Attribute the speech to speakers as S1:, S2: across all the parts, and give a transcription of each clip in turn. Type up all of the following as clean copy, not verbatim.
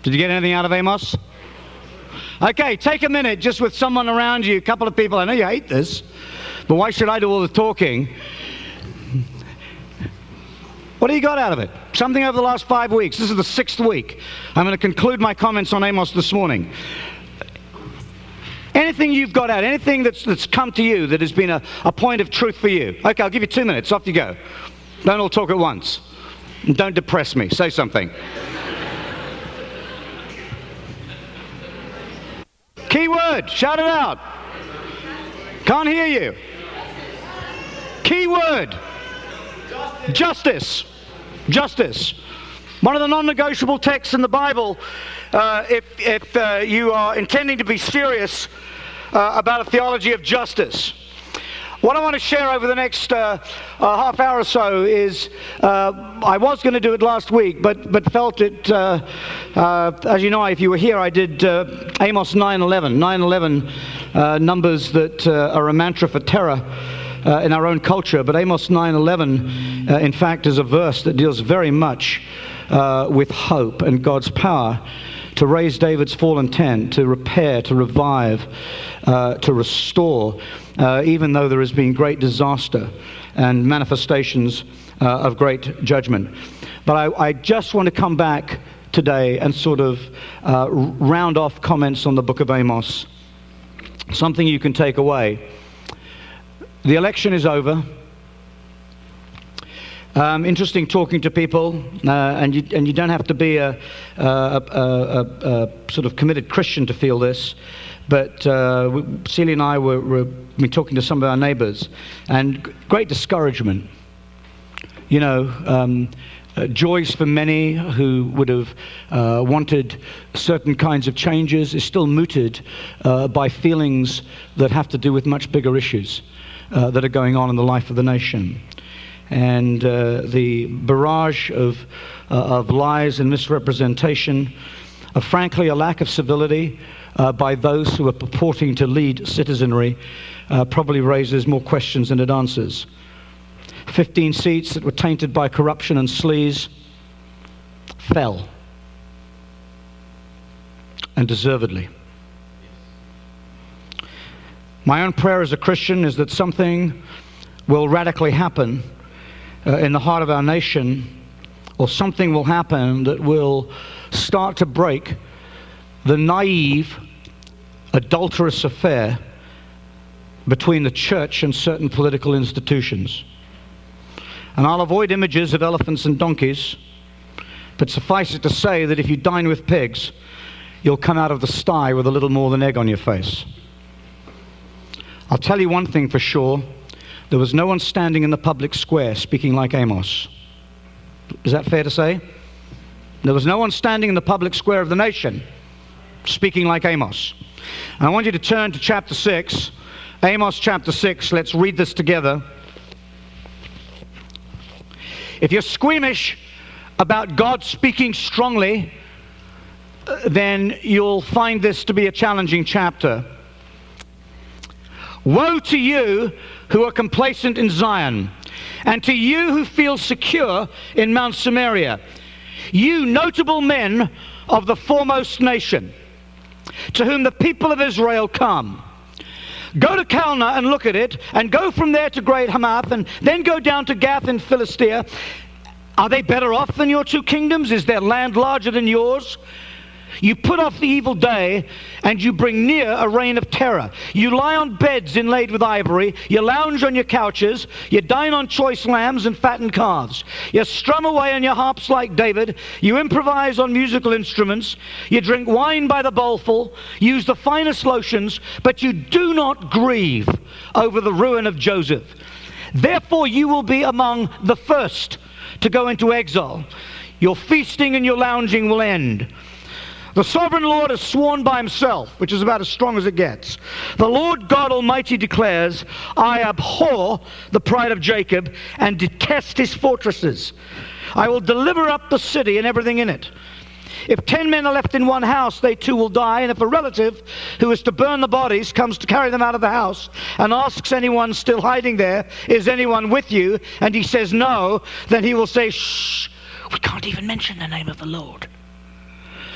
S1: Did you get anything out of Amos? Okay, take a minute just with someone around you, a couple of people. I know you hate this, but why should I do all the talking? What do you got out of it? Something over the last 5 weeks. This is the 6th week. I'm going to conclude my comments on Amos this morning. Anything you've got out, anything that's come to you that has been a point of truth for you. Okay, I'll give you 2 minutes. Off you go. Don't all talk at once. And don't depress me. Say something. Key word. Shout it out. Can't hear you. Key word. Justice. Justice. One of the non-negotiable texts in the Bible, if you are intending to be serious about a theology of justice. What I want to share over the next half hour or so is, I was going to do it last week, but felt it, as you know, if you were here, I did Amos 9:11. 9:11 numbers that are a mantra for terror in our own culture, but Amos 9:11, in fact, is a verse that deals very much with hope and God's power to raise David's fallen tent, to repair, to revive, to restore, even though there has been great disaster and manifestations of great judgment. But I just want to come back today and sort of round off comments on the book of Amos. Something you can take away. The election is over. Interesting talking to people, and you don't have to be a sort of committed Christian to feel this, but Celia and I were talking to some of our neighbors, and great discouragement. You know, joys for many who would have wanted certain kinds of changes is still mooted by feelings that have to do with much bigger issues that are going on in the life of the nation. And the barrage of lies and misrepresentation, frankly, a lack of civility by those who are purporting to lead citizenry probably raises more questions than it answers. 15 seats that were tainted by corruption and sleaze fell, and deservedly. My own prayer as a Christian is that something will radically happen in the heart of our nation, or something will happen that will start to break the naive, adulterous affair between the church and certain political institutions. And I'll avoid images of elephants and donkeys, but suffice it to say that if you dine with pigs, you'll come out of the sty with a little more than egg on your face. I'll tell you one thing for sure. There was no one standing in the public square speaking like Amos. Is that fair to say? There was no one standing in the public square of the nation speaking like Amos. And I want you to turn to chapter 6, Amos chapter 6. Let's read this together. If you're squeamish about God speaking strongly, then you'll find this to be a challenging chapter. Woe to you who are complacent in Zion, and to you who feel secure in Mount Samaria, you notable men of the foremost nation, to whom the people of Israel come. Go to Calneh and look at it, and go from there to Great Hamath, and then go down to Gath in Philistia. Are they better off than your two kingdoms? Is their land larger than yours? You put off the evil day, and you bring near a reign of terror. You lie on beds inlaid with ivory. You lounge on your couches. You dine on choice lambs and fattened calves. You strum away on your harps like David. You improvise on musical instruments. You drink wine by the bowlful. Use the finest lotions, but you do not grieve over the ruin of Joseph. Therefore you will be among the first to go into exile. Your feasting and your lounging will end. The sovereign Lord has sworn by himself, which is about as strong as it gets. The Lord God Almighty declares, I abhor the pride of Jacob and detest his fortresses. I will deliver up the city and everything in it. If 10 men are left in one house, they too will die. And if a relative who is to burn the bodies comes to carry them out of the house and asks anyone still hiding there, is anyone with you? And he says no, then he will say, shh, we can't even mention the name of the Lord.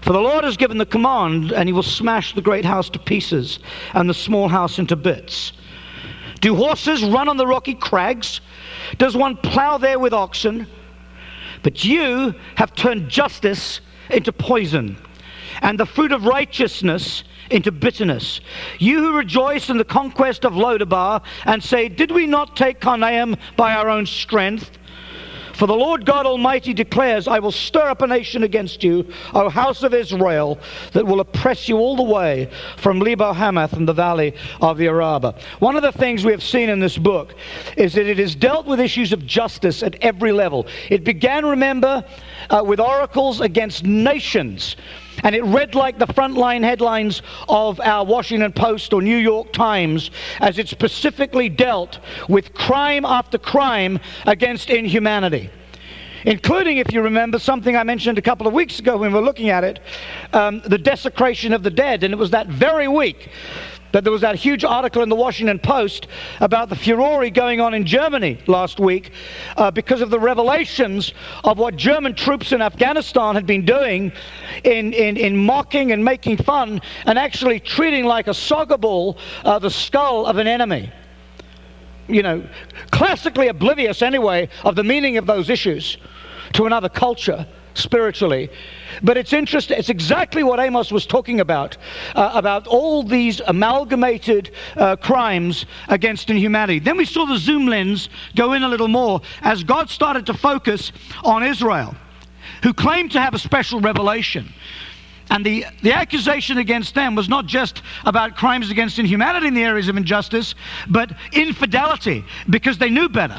S1: For the Lord has given the command, and he will smash the great house to pieces and the small house into bits. Do horses run on the rocky crags? Does one plow there with oxen? But you have turned justice into poison, and the fruit of righteousness into bitterness. You who rejoice in the conquest of Lodabar and say, did we not take Karnaim by our own strength? For the Lord God Almighty declares, I will stir up a nation against you, O house of Israel, that will oppress you all the way from Lebo Hamath and the valley of the Arabah. One of the things we have seen in this book is that it has dealt with issues of justice at every level. It began, remember, with oracles against nations. And it read like the frontline headlines of our Washington Post or New York Times, as it specifically dealt with crime after crime against inhumanity. Including, if you remember, something I mentioned a couple of weeks ago when we were looking at it, the desecration of the dead. And it was that very week that there was that huge article in the Washington Post about the furore going on in Germany last week because of the revelations of what German troops in Afghanistan had been doing in mocking and making fun and actually treating like a soccer ball the skull of an enemy. You know, classically oblivious anyway of the meaning of those issues to another culture spiritually. But it's interesting, it's exactly what Amos was talking about all these amalgamated crimes against inhumanity. Then we saw the zoom lens go in a little more as God started to focus on Israel, who claimed to have a special revelation. And the accusation against them was not just about crimes against inhumanity in the areas of injustice, but infidelity, because they knew better.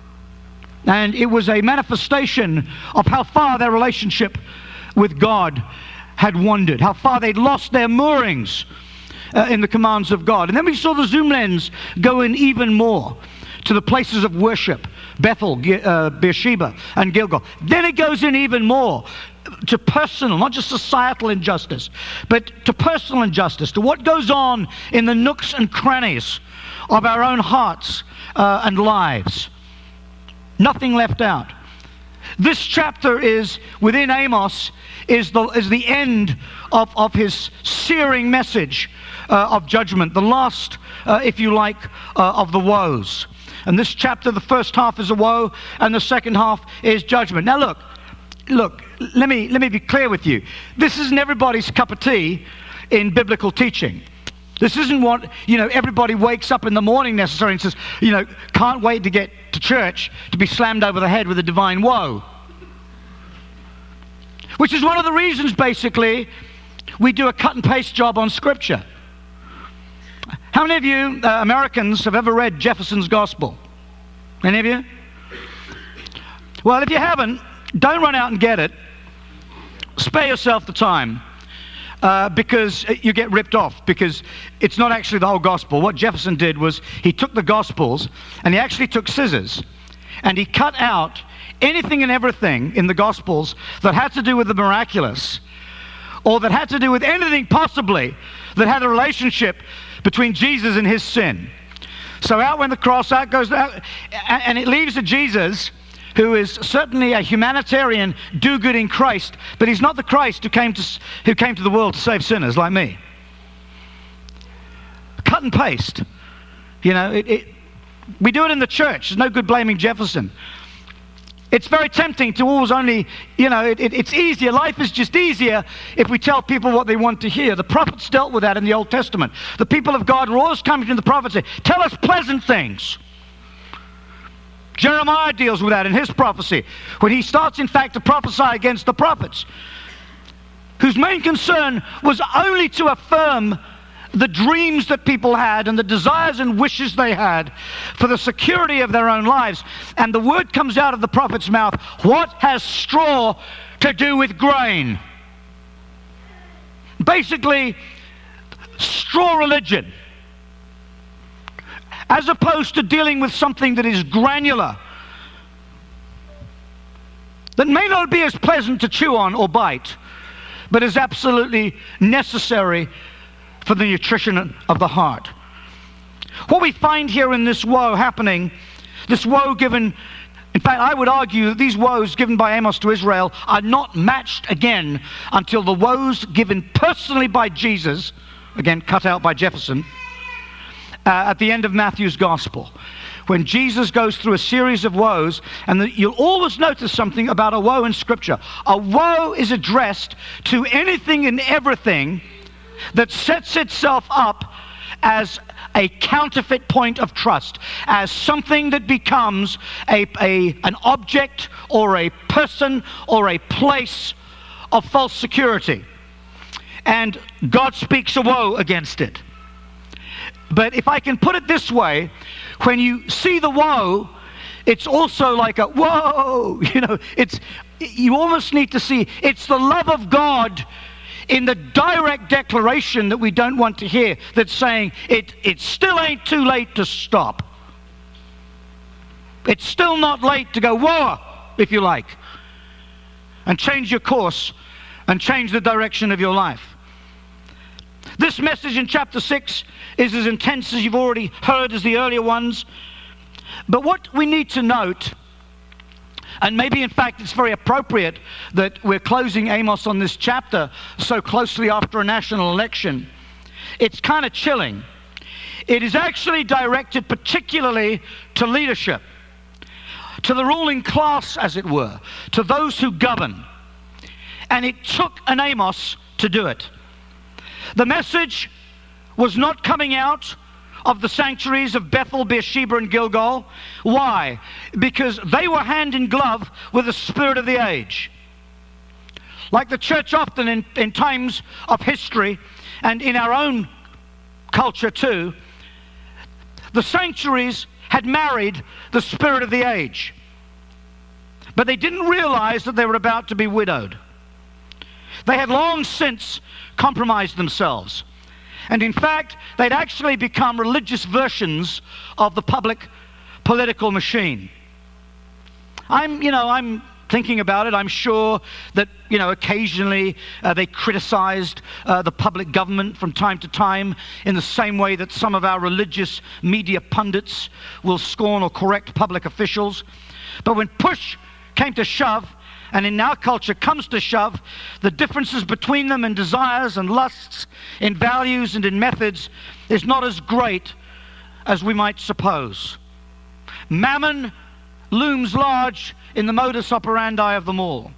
S1: And it was a manifestation of how far their relationship with God had wandered, how far they'd lost their moorings in the commands of God. And then we saw the zoom lens go in even more to the places of worship, Bethel, Beersheba, and Gilgal. Then it goes in even more to personal, not just societal injustice, but to personal injustice, to what goes on in the nooks and crannies of our own hearts and lives. Nothing left out. This chapter is, within Amos, is the end of his searing message of judgment, the last, if you like, of the woes. And this chapter, the first half is a woe, and the second half is judgment. Now look, let me be clear with you. This isn't everybody's cup of tea in biblical teaching. This isn't what, everybody wakes up in the morning necessarily and says, can't wait to get to church to be slammed over the head with a divine woe. Which is one of the reasons, basically, we do a cut and paste job on Scripture. How many of you Americans have ever read Jefferson's Gospel? Any of you? Well, if you haven't, don't run out and get it. Spare yourself the time. Because you get ripped off, because it's not actually the whole gospel. What Jefferson did was he took the gospels and he actually took scissors and he cut out anything and everything in the gospels that had to do with the miraculous or that had to do with anything possibly that had a relationship between Jesus and his sin. So out went the cross, out goes out, and it leaves a Jesus who is certainly a humanitarian do-good in Christ, but he's not the Christ who came to the world to save sinners like me. Cut and paste. We do it in the church. There's no good blaming Jefferson. It's very tempting to always only, it's easier. Life is just easier if we tell people what they want to hear. The prophets dealt with that in the Old Testament. The people of God were always coming to the prophets and saying, tell us pleasant things. Jeremiah deals with that in his prophecy, when he starts, in fact, to prophesy against the prophets, whose main concern was only to affirm the dreams that people had and the desires and wishes they had for the security of their own lives. And the word comes out of the prophet's mouth, what has straw to do with grain? Basically, straw religion. As opposed to dealing with something that is granular, that may not be as pleasant to chew on or bite, but is absolutely necessary for the nutrition of the heart. What we find here in this woe happening, this woe given In fact, I would argue that these woes given by Amos to Israel are not matched again until the woes given personally by Jesus, again cut out by Jefferson, at the end of Matthew's gospel. When Jesus goes through a series of woes, and you'll always notice something about a woe in Scripture. A woe is addressed to anything and everything that sets itself up as a counterfeit point of trust, as something that becomes an object or a person or a place of false security. And God speaks a woe against it. But if I can put it this way, when you see the woe, it's also like a whoa, you almost need to see it's the love of God in the direct declaration that we don't want to hear, that's saying it still ain't too late to stop. It's still not late to go whoa, if you like, and change your course and change the direction of your life. This message in chapter 6 is as intense as you've already heard as the earlier ones. But what we need to note, and maybe in fact it's very appropriate that we're closing Amos on this chapter so closely after a national election, it's kind of chilling. It is actually directed particularly to leadership, to the ruling class, as it were, to those who govern. And it took an Amos to do it. The message was not coming out of the sanctuaries of Bethel, Beersheba, and Gilgal. Why? Because they were hand in glove with the spirit of the age. Like the church often in times of history, and in our own culture too, the sanctuaries had married the spirit of the age. But they didn't realize that they were about to be widowed. They had long since compromised themselves. And in fact, they'd actually become religious versions of the public political machine. I'm thinking about it. I'm sure that, occasionally they criticized the public government from time to time in the same way that some of our religious media pundits will scorn or correct public officials. But when push came to shove, and in our culture comes to shove, the differences between them in desires and lusts, in values and in methods, is not as great as we might suppose. Mammon looms large in the modus operandi of them all.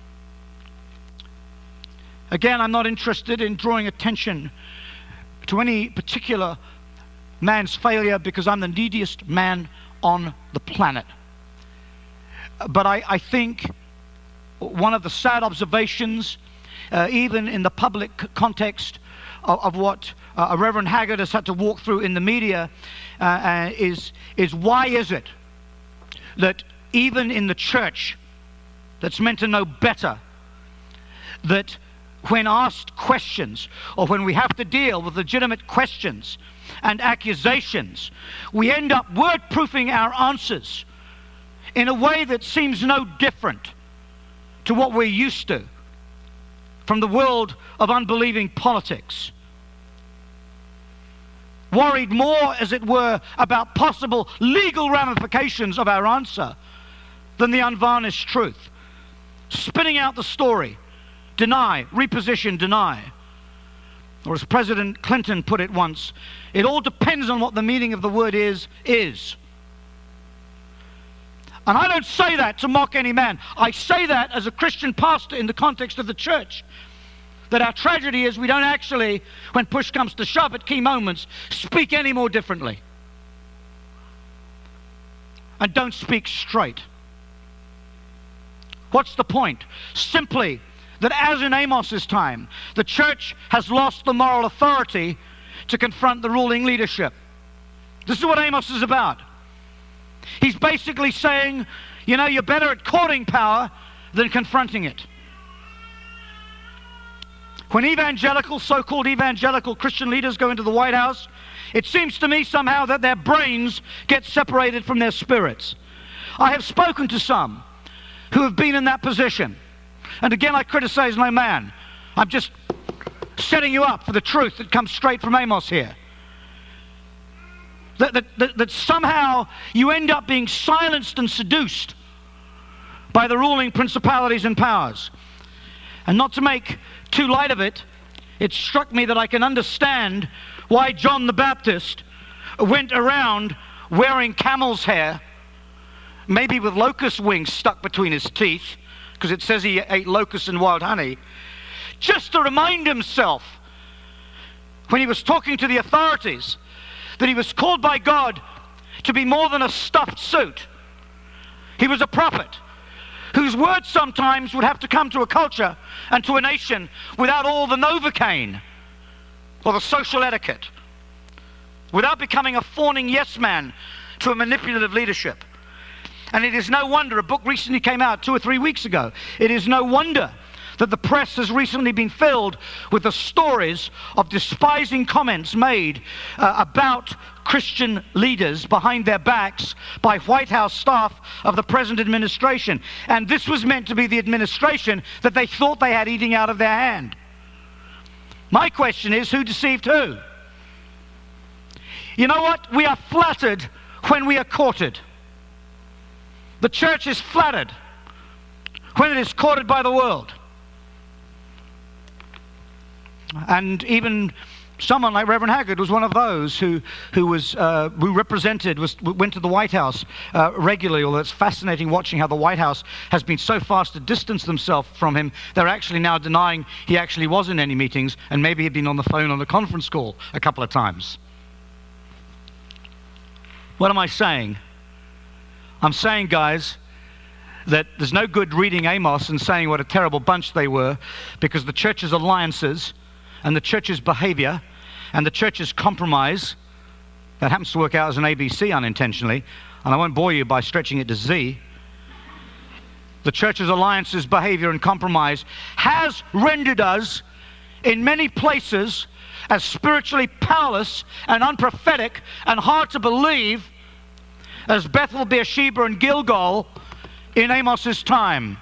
S1: Again, I'm not interested in drawing attention to any particular man's failure because I'm the neediest man on the planet. But I think one of the sad observations, even in the public context of what Reverend Haggard has had to walk through in the media, is why is it that even in the church that's meant to know better, that when asked questions or when we have to deal with legitimate questions and accusations, we end up word-proofing our answers in a way that seems no different to what we're used to from the world of unbelieving politics. Worried more, as it were, about possible legal ramifications of our answer than the unvarnished truth. Spinning out the story, deny, reposition, deny. Or as President Clinton put it once, it all depends on what the meaning of the word is. And I don't say that to mock any man. I say that as a Christian pastor in the context of the church. That our tragedy is we don't actually, when push comes to shove at key moments, speak any more differently. And don't speak straight. What's the point? Simply that as in Amos's time, the church has lost the moral authority to confront the ruling leadership. This is what Amos is about. He's basically saying, you're better at courting power than confronting it. When so-called evangelical Christian leaders go into the White House, it seems to me somehow that their brains get separated from their spirits. I have spoken to some who have been in that position. And again, I criticize no man. I'm just setting you up for the truth that comes straight from Amos here. That somehow you end up being silenced and seduced by the ruling principalities and powers. And not to make too light of it, it struck me that I can understand why John the Baptist went around wearing camel's hair, maybe with locust wings stuck between his teeth, because it says he ate locusts and wild honey, just to remind himself, when he was talking to the authorities, that he was called by God to be more than a stuffed suit. He was a prophet whose words sometimes would have to come to a culture and to a nation without all the Novocaine or the social etiquette, without becoming a fawning yes man to a manipulative leadership. And it is no wonder, a book recently came out 2 or 3 weeks ago, it is no wonder that the press has recently been filled with the stories of despising comments made about Christian leaders behind their backs by White House staff of the present administration. And this was meant to be the administration that they thought they had eating out of their hand. My question is, who deceived who? You know what? We are flattered when we are courted. The church is flattered when it is courted by the world. And even someone like Reverend Haggard was one of those who went to the White House regularly. Although it's fascinating watching how the White House has been so fast to distance themselves from him, they're actually now denying he actually was in any meetings, and maybe he'd been on the phone on a conference call a couple of times. What am I saying? I'm saying, guys, that there's no good reading Amos and saying what a terrible bunch they were, because the church's alliances and the church's behavior and the church's compromise, that happens to work out as an ABC unintentionally, and I won't bore you by stretching it to Z. The church's alliances, behavior, and compromise has rendered us in many places as spiritually powerless and unprophetic and hard to believe as Bethel, Beersheba, and Gilgal in Amos's time.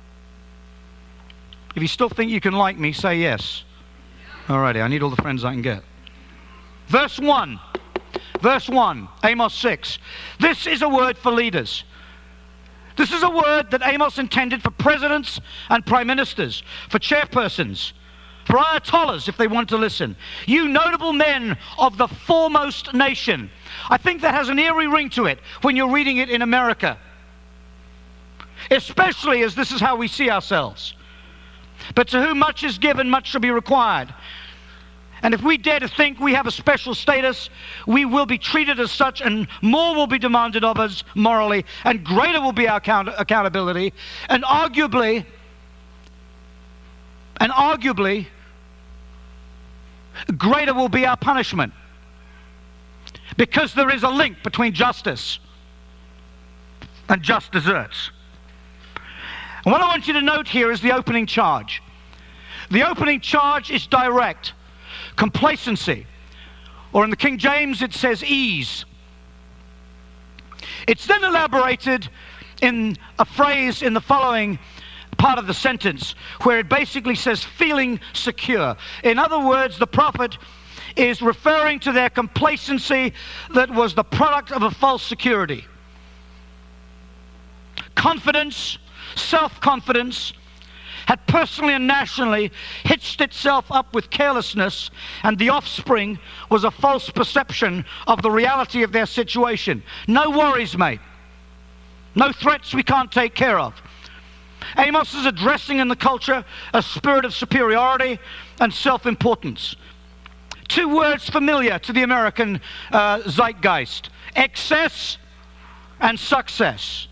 S1: If you still think you can like me, say yes. Alrighty, I need all the friends I can get. Verse 1, Amos 6. This is a word for leaders. This is a word that Amos intended for presidents and prime ministers, for chairpersons, for ayatollahs if they want to listen. You notable men of the foremost nation. I think that has an eerie ring to it when you're reading it in America, especially as this is how we see ourselves. But to whom much is given, much shall be required. And if we dare to think we have a special status, we will be treated as such, and more will be demanded of us morally, and greater will be our accountability, and arguably, greater will be our punishment. Because there is a link between justice and just deserts. And what I want you to note here is the opening charge. The opening charge is direct. Complacency. Or in the King James it says ease. It's then elaborated in a phrase in the following part of the sentence, where it basically says feeling secure. In other words, the prophet is referring to their complacency that was the product of a false security. Confidence, self-confidence, had personally and nationally hitched itself up with carelessness, and the offspring was a false perception of the reality of their situation. No worries, mate. No threats we can't take care of. Amos is addressing in the culture a spirit of superiority and self-importance. Two words familiar to the American zeitgeist: excess and success.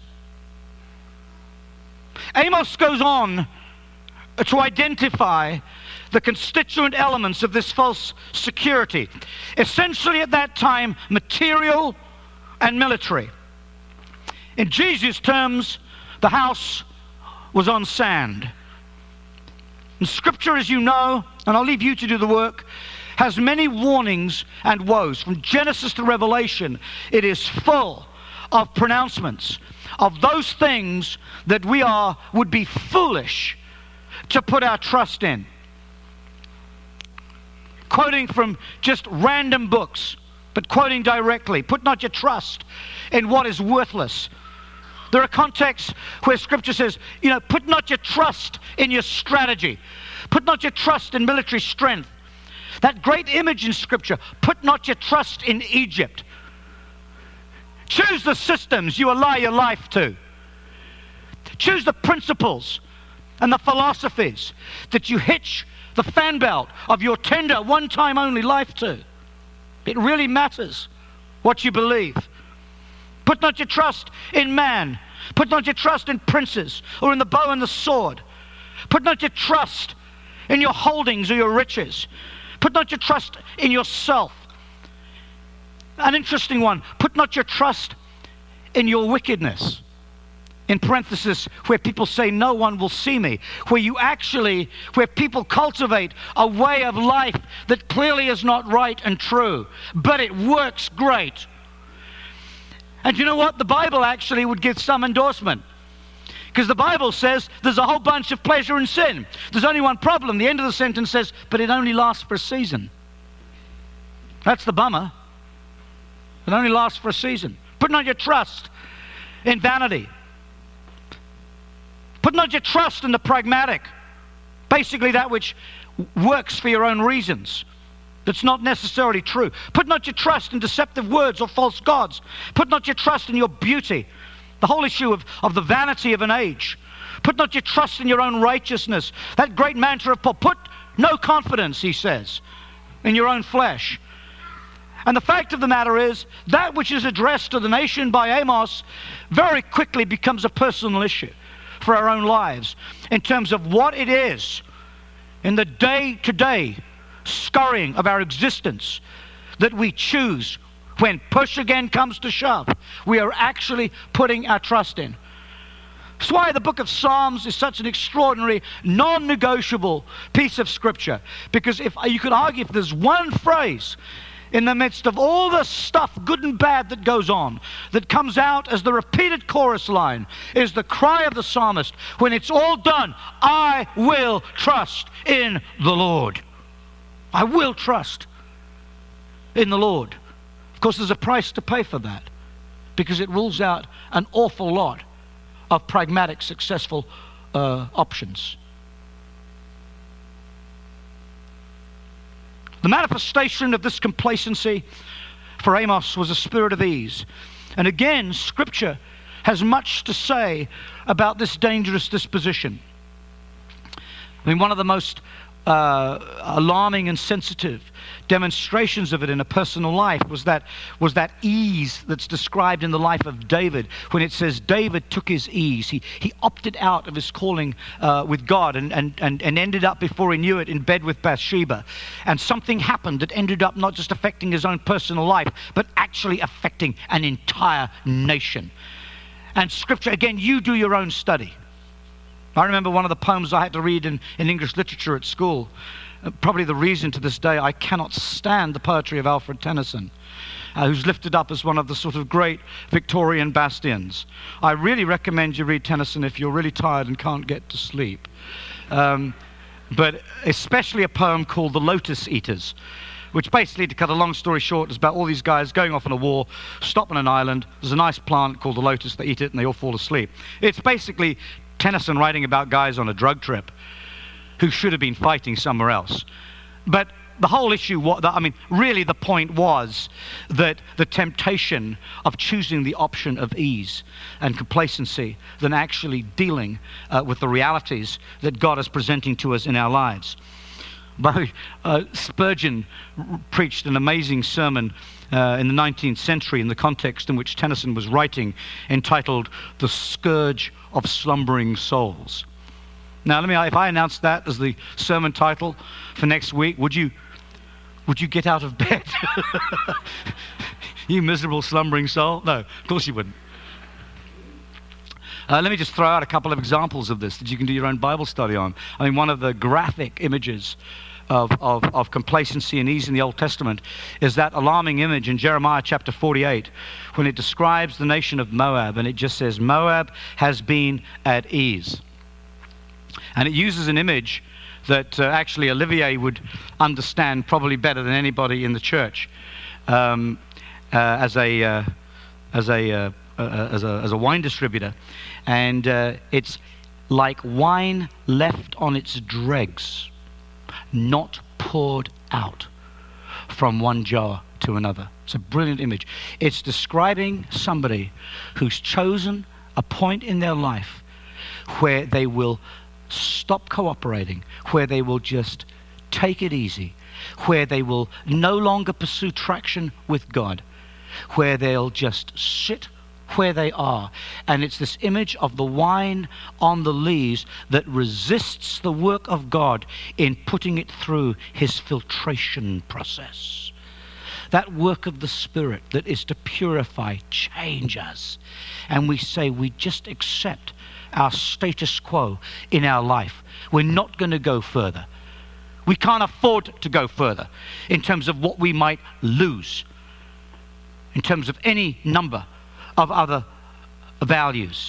S1: Amos goes on to identify the constituent elements of this false security. Essentially at that time, material and military. In Jesus' terms, the house was on sand. And Scripture, as you know, and I'll leave you to do the work, has many warnings and woes. From Genesis to Revelation, it is full of pronouncements of those things that would be foolish to put our trust in. Quoting from just random books, but quoting directly: put not your trust in what is worthless, There are contexts where Scripture says, put not your trust in your strategy. Put not your trust in military strength. That great image in Scripture, put not your trust in Egypt. Choose the systems you ally your life to. Choose the principles and the philosophies that you hitch the fan belt of your tender, one-time only life to. It really matters what you believe. Put not your trust in man. Put not your trust in princes or in the bow and the sword. Put not your trust in your holdings or your riches. Put not your trust in yourself. An interesting one. Put not your trust in your wickedness. In parenthesis, where people say no one will see me. Where people cultivate a way of life that clearly is not right and true, but it works great. And you know what? The Bible actually would give some endorsement. Because the Bible says there's a whole bunch of pleasure in sin. There's only one problem. The end of the sentence says, but it only lasts for a season. That's the bummer. It only lasts for a season. Put not your trust in vanity. Put not your trust in the pragmatic. Basically that which works for your own reasons. That's not necessarily true. Put not your trust in deceptive words or false gods. Put not your trust in your beauty. The whole issue of the vanity of an age. Put not your trust in your own righteousness. That great mantra of Paul. Put no confidence, he says, in your own flesh. And the fact of the matter is, that which is addressed to the nation by Amos very quickly becomes a personal issue for our own lives in terms of what it is in the day-to-day scurrying of our existence that we choose when push again comes to shove. We are actually putting our trust in. That's why the book of Psalms is such an extraordinary, non-negotiable piece of Scripture. Because if you could argue if there's one phrase in the midst of all the stuff, good and bad, that goes on, that comes out as the repeated chorus line, is the cry of the psalmist, when it's all done, I will trust in the Lord. I will trust in the Lord. Of course, there's a price to pay for that, because it rules out an awful lot of pragmatic, successful options. The manifestation of this complacency for Amos was a spirit of ease. And again, Scripture has much to say about this dangerous disposition. I mean, one of the most alarming and sensitive demonstrations of it in a personal life was that ease that's described in the life of David, when it says David took his ease. He opted out of his calling with God and ended up, before he knew it, in bed with Bathsheba. And something happened that ended up not just affecting his own personal life, but actually affecting an entire nation. And Scripture, again, you do your own study. I remember one of the poems I had to read in English literature at school. Probably the reason to this day I cannot stand the poetry of Alfred Tennyson, who's lifted up as one of the sort of great Victorian bastions. I really recommend you read Tennyson if you're really tired and can't get to sleep. But especially a poem called The Lotus Eaters, which basically, to cut a long story short, is about all these guys going off on a war, stop on an island. There's a nice plant called the lotus. They eat it and they all fall asleep. It's basically Tennyson writing about guys on a drug trip who should have been fighting somewhere else. But the whole issue, really the point was that the temptation of choosing the option of ease and complacency than actually dealing with the realities that God is presenting to us in our lives. Spurgeon preached an amazing sermon in the 19th century in the context in which Tennyson was writing, entitled The Scourge of Slumbering Souls. Now, if I announced that as the sermon title for next week, would you get out of bed? You miserable slumbering soul? No, of course you wouldn't. Let me just throw out a couple of examples of this that you can do your own Bible study on. I mean, one of the graphic images of complacency and ease in the Old Testament is that alarming image in Jeremiah chapter 48, when it describes the nation of Moab, and it just says, Moab has been at ease. And it uses an image that actually Olivier would understand probably better than anybody in the church as a as a wine distributor, and it's like wine left on its dregs, not poured out from one jar to another. It's a brilliant image. It's describing somebody who's chosen a point in their life where they will stop cooperating, where they will just take it easy, where they will no longer pursue traction with God, where they'll just sit where they are. And it's this image of the wine on the lees that resists the work of God in putting it through his filtration process. That work of the Spirit that is to purify, change us. And we say we just accept our status quo in our life. We're not going to go further. We can't afford to go further in terms of what we might lose, in terms of any number of other values.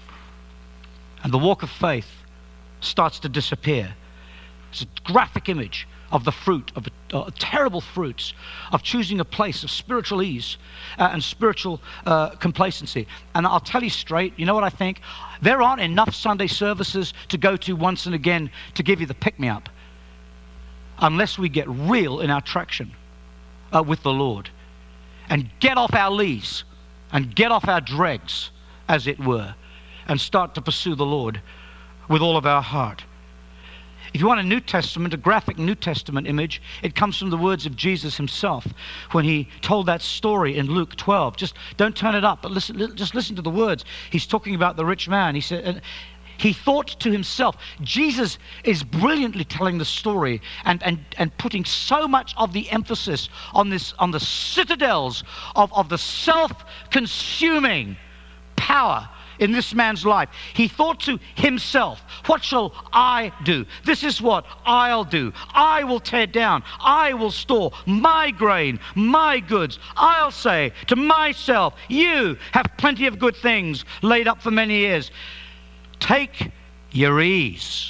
S1: And the walk of faith starts to disappear. It's a graphic image of the fruit, of terrible fruits of choosing a place of spiritual ease and spiritual complacency. And I'll tell you straight, you know what I think? There aren't enough Sunday services to go to once and again to give you the pick-me-up unless we get real in our traction with the Lord and get off our lees and get off our dregs, as it were, and start to pursue the Lord with all of our heart. If you want a New Testament, a graphic New Testament image, it comes from the words of Jesus himself when he told that story in Luke 12. Just don't turn it up, but just listen to the words. He's talking about the rich man. He said, he thought to himself. Jesus is brilliantly telling the story and putting so much of the emphasis on the citadels of the self-consuming power in this man's life. He thought to himself, what shall I do? This is what I'll do. I will tear down. I will store my grain, my goods. I'll say to myself, you have plenty of good things laid up for many years. Take your ease.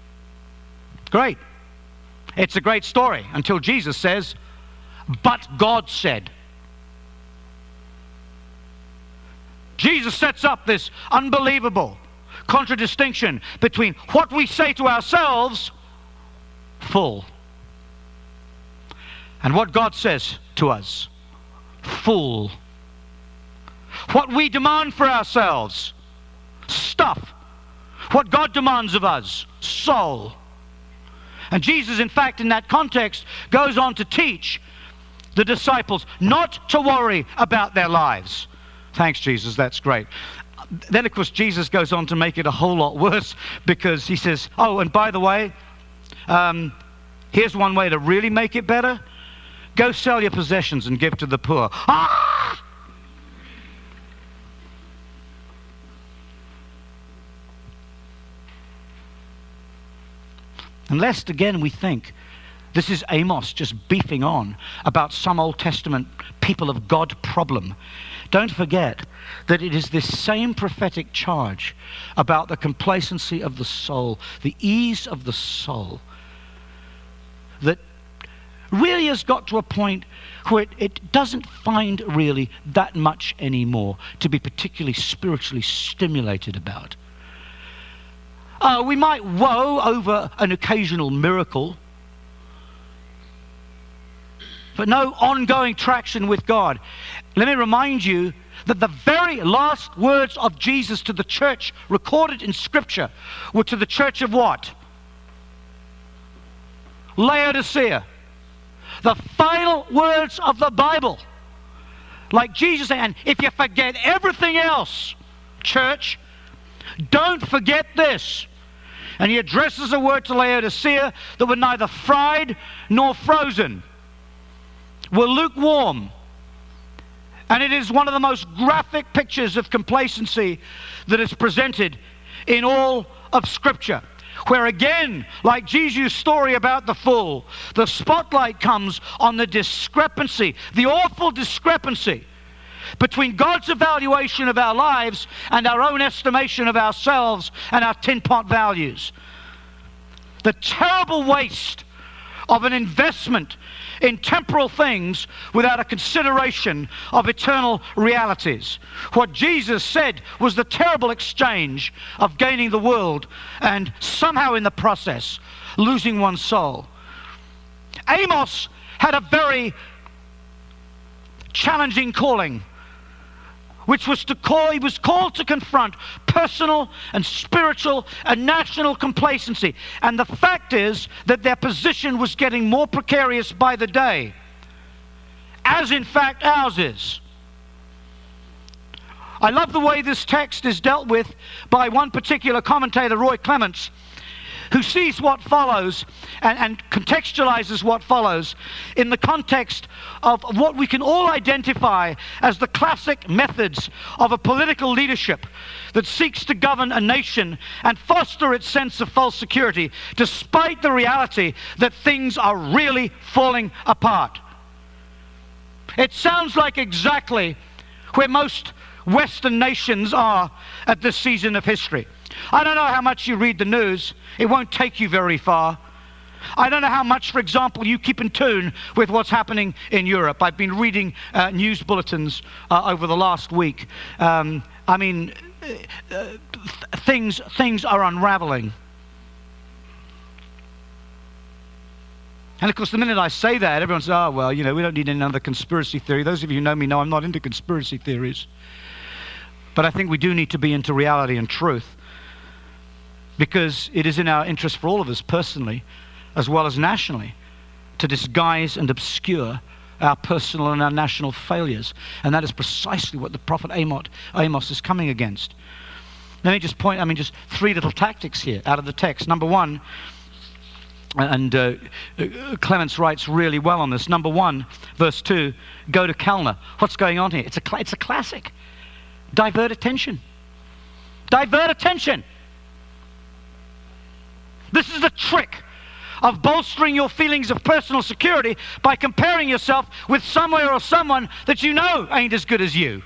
S1: Great. It's a great story until Jesus says, but God said. Jesus sets up this unbelievable contradistinction between what we say to ourselves, full, and what God says to us, full. What we demand for ourselves, stuff. What God demands of us, soul. And Jesus, in fact, in that context, goes on to teach the disciples not to worry about their lives. Thanks, Jesus, that's great. Then, of course, Jesus goes on to make it a whole lot worse because he says, oh, and by the way, here's one way to really make it better. Go sell your possessions and give to the poor. Ah! And lest again we think this is Amos just beefing on about some Old Testament people of God problem. Don't forget that it is this same prophetic charge about the complacency of the soul, the ease of the soul, that really has got to a point where it doesn't find really that much anymore to be particularly spiritually stimulated about. We might woe over an occasional miracle, but no ongoing traction with God. Let me remind you that the very last words of Jesus to the church recorded in Scripture were to the church of what? Laodicea. The final words of the Bible. Like Jesus said, and if you forget everything else, church, don't forget this. And he addresses a word to Laodicea that were neither fried nor frozen, were lukewarm. And it is one of the most graphic pictures of complacency that is presented in all of Scripture. Where again, like Jesus' story about the fool, the spotlight comes on the discrepancy, the awful discrepancy between God's evaluation of our lives and our own estimation of ourselves and our tin pot values. The terrible waste of an investment in temporal things without a consideration of eternal realities. What Jesus said was the terrible exchange of gaining the world and somehow in the process losing one's soul. Amos had a very challenging calling, which was he was called to confront personal and spiritual and national complacency. And the fact is that their position was getting more precarious by the day, as in fact ours is. I love the way this text is dealt with by one particular commentator, Roy Clements, who sees what follows and contextualizes what follows in the context of what we can all identify as the classic methods of a political leadership that seeks to govern a nation and foster its sense of false security, despite the reality that things are really falling apart. It sounds like exactly where most Western nations are at this season of history. I don't know how much you read the news. It won't take you very far. I don't know how much, for example, you keep in tune with what's happening in Europe. I've been reading news bulletins over the last week. Things are unraveling. And of course, the minute I say that, everyone says, oh, well, we don't need another conspiracy theory. Those of you who know me know I'm not into conspiracy theories. But I think we do need to be into reality and truth, because it is in our interest for all of us personally, as well as nationally, to disguise and obscure our personal and our national failures. And that is precisely what the prophet Amos is coming against. Let me just just three little tactics here out of the text. Number one, and Clements writes really well on this. Number 1, verse 2, go to Calneh. What's going on here? It's a classic. Divert attention. Divert attention. This is the trick of bolstering your feelings of personal security by comparing yourself with somewhere or someone that you know ain't as good as you.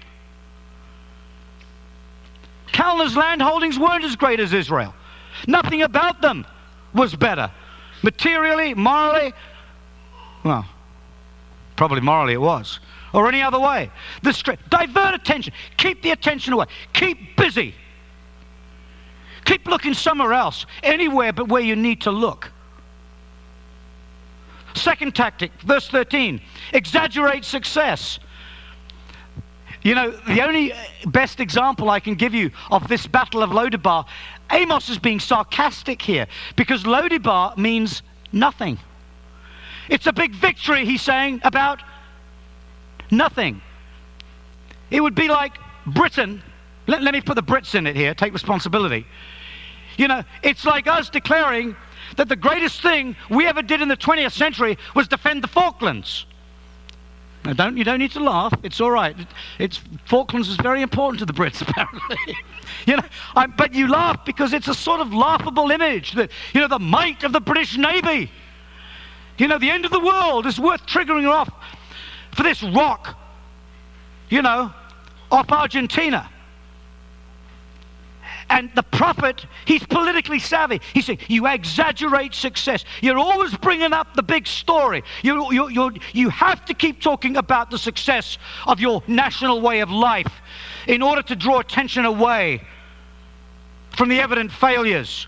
S1: Calneh's land holdings weren't as great as Israel. Nothing about them was better. Materially, morally, well, probably morally it was, or any other way. Divert attention. Keep the attention away. Keep busy. Keep looking somewhere else, anywhere but where you need to look. Second tactic, verse 13, exaggerate success. The only best example I can give you of this battle of Lo-debar, Amos is being sarcastic here, because Lo-debar means nothing. It's a big victory, he's saying, about nothing. It would be like Britain. Let me put the Brits in it here, take responsibility. It's like us declaring that the greatest thing we ever did in the 20th century was defend the Falklands. Now, you don't need to laugh. It's all right. Falklands is very important to the Brits, apparently. But you laugh because it's a sort of laughable image that, the might of the British Navy. The end of the world is worth triggering off for this rock, off Argentina. And the prophet, he's politically savvy. He's saying, you exaggerate success. You're always bringing up the big story. You have to keep talking about the success of your national way of life in order to draw attention away from the evident failures.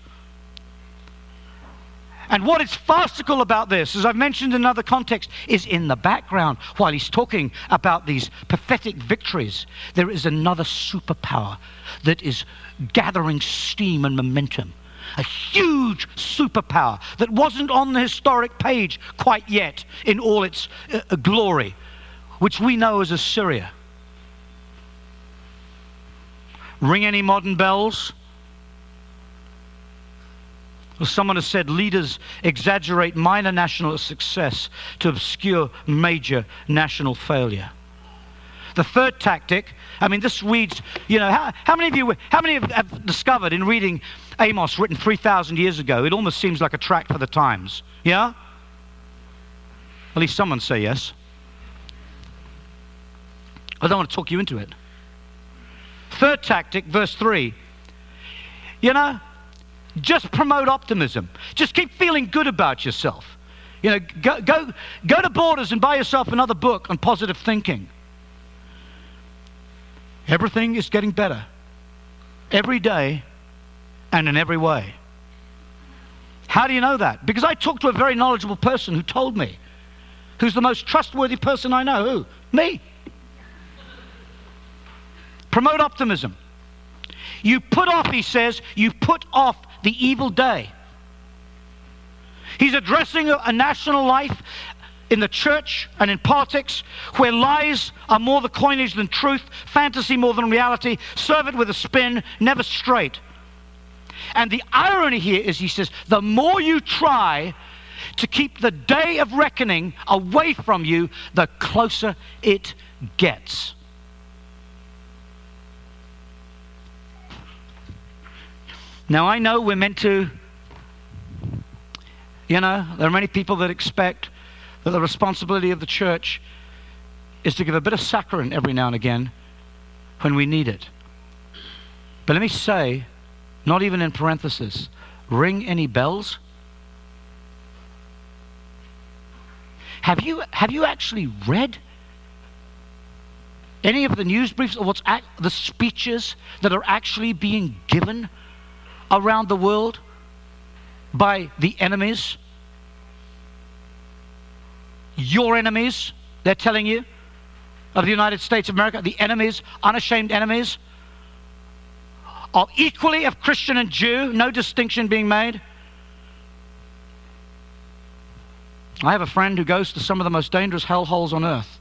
S1: And what is farcical about this, as I've mentioned in another context, is in the background, while he's talking about these pathetic victories, there is another superpower that is gathering steam and momentum. A huge superpower that wasn't on the historic page quite yet in all its glory, which we know as Assyria. Ring any modern bells? Well, someone has said leaders exaggerate minor national success to obscure major national failure. The third tactic, this reads, how many have discovered in reading Amos, written 3,000 years ago, it almost seems like a tract for the times? Yeah? At least someone say yes. I don't want to talk you into it. Third tactic, verse 3. Just promote optimism. Just keep feeling good about yourself. You know, go to Borders and buy yourself another book on positive thinking. Everything is getting better every day and in every way. How do you know that? Because I talked to a very knowledgeable person who told me, who's the most trustworthy person I know. Who? Me. Promote optimism. You put off, he says, you put off the evil day. He's addressing a national life in the church and in politics where lies are more the coinage than truth, fantasy more than reality, serve it with a spin, never straight. And the irony here is, he says, the more you try to keep the day of reckoning away from you, the closer it gets. Now, I know we're meant to, there are many people that expect that the responsibility of the church is to give a bit of saccharin every now and again when we need it. But let me say, not even in parenthesis, ring any bells? Have you actually read any of the news briefs or the speeches that are actually being given around the world by the enemies? Your enemies, they're telling you, of the United States of America, the enemies, unashamed enemies, are equally of Christian and Jew, no distinction being made. I have a friend who goes to some of the most dangerous hellholes on earth.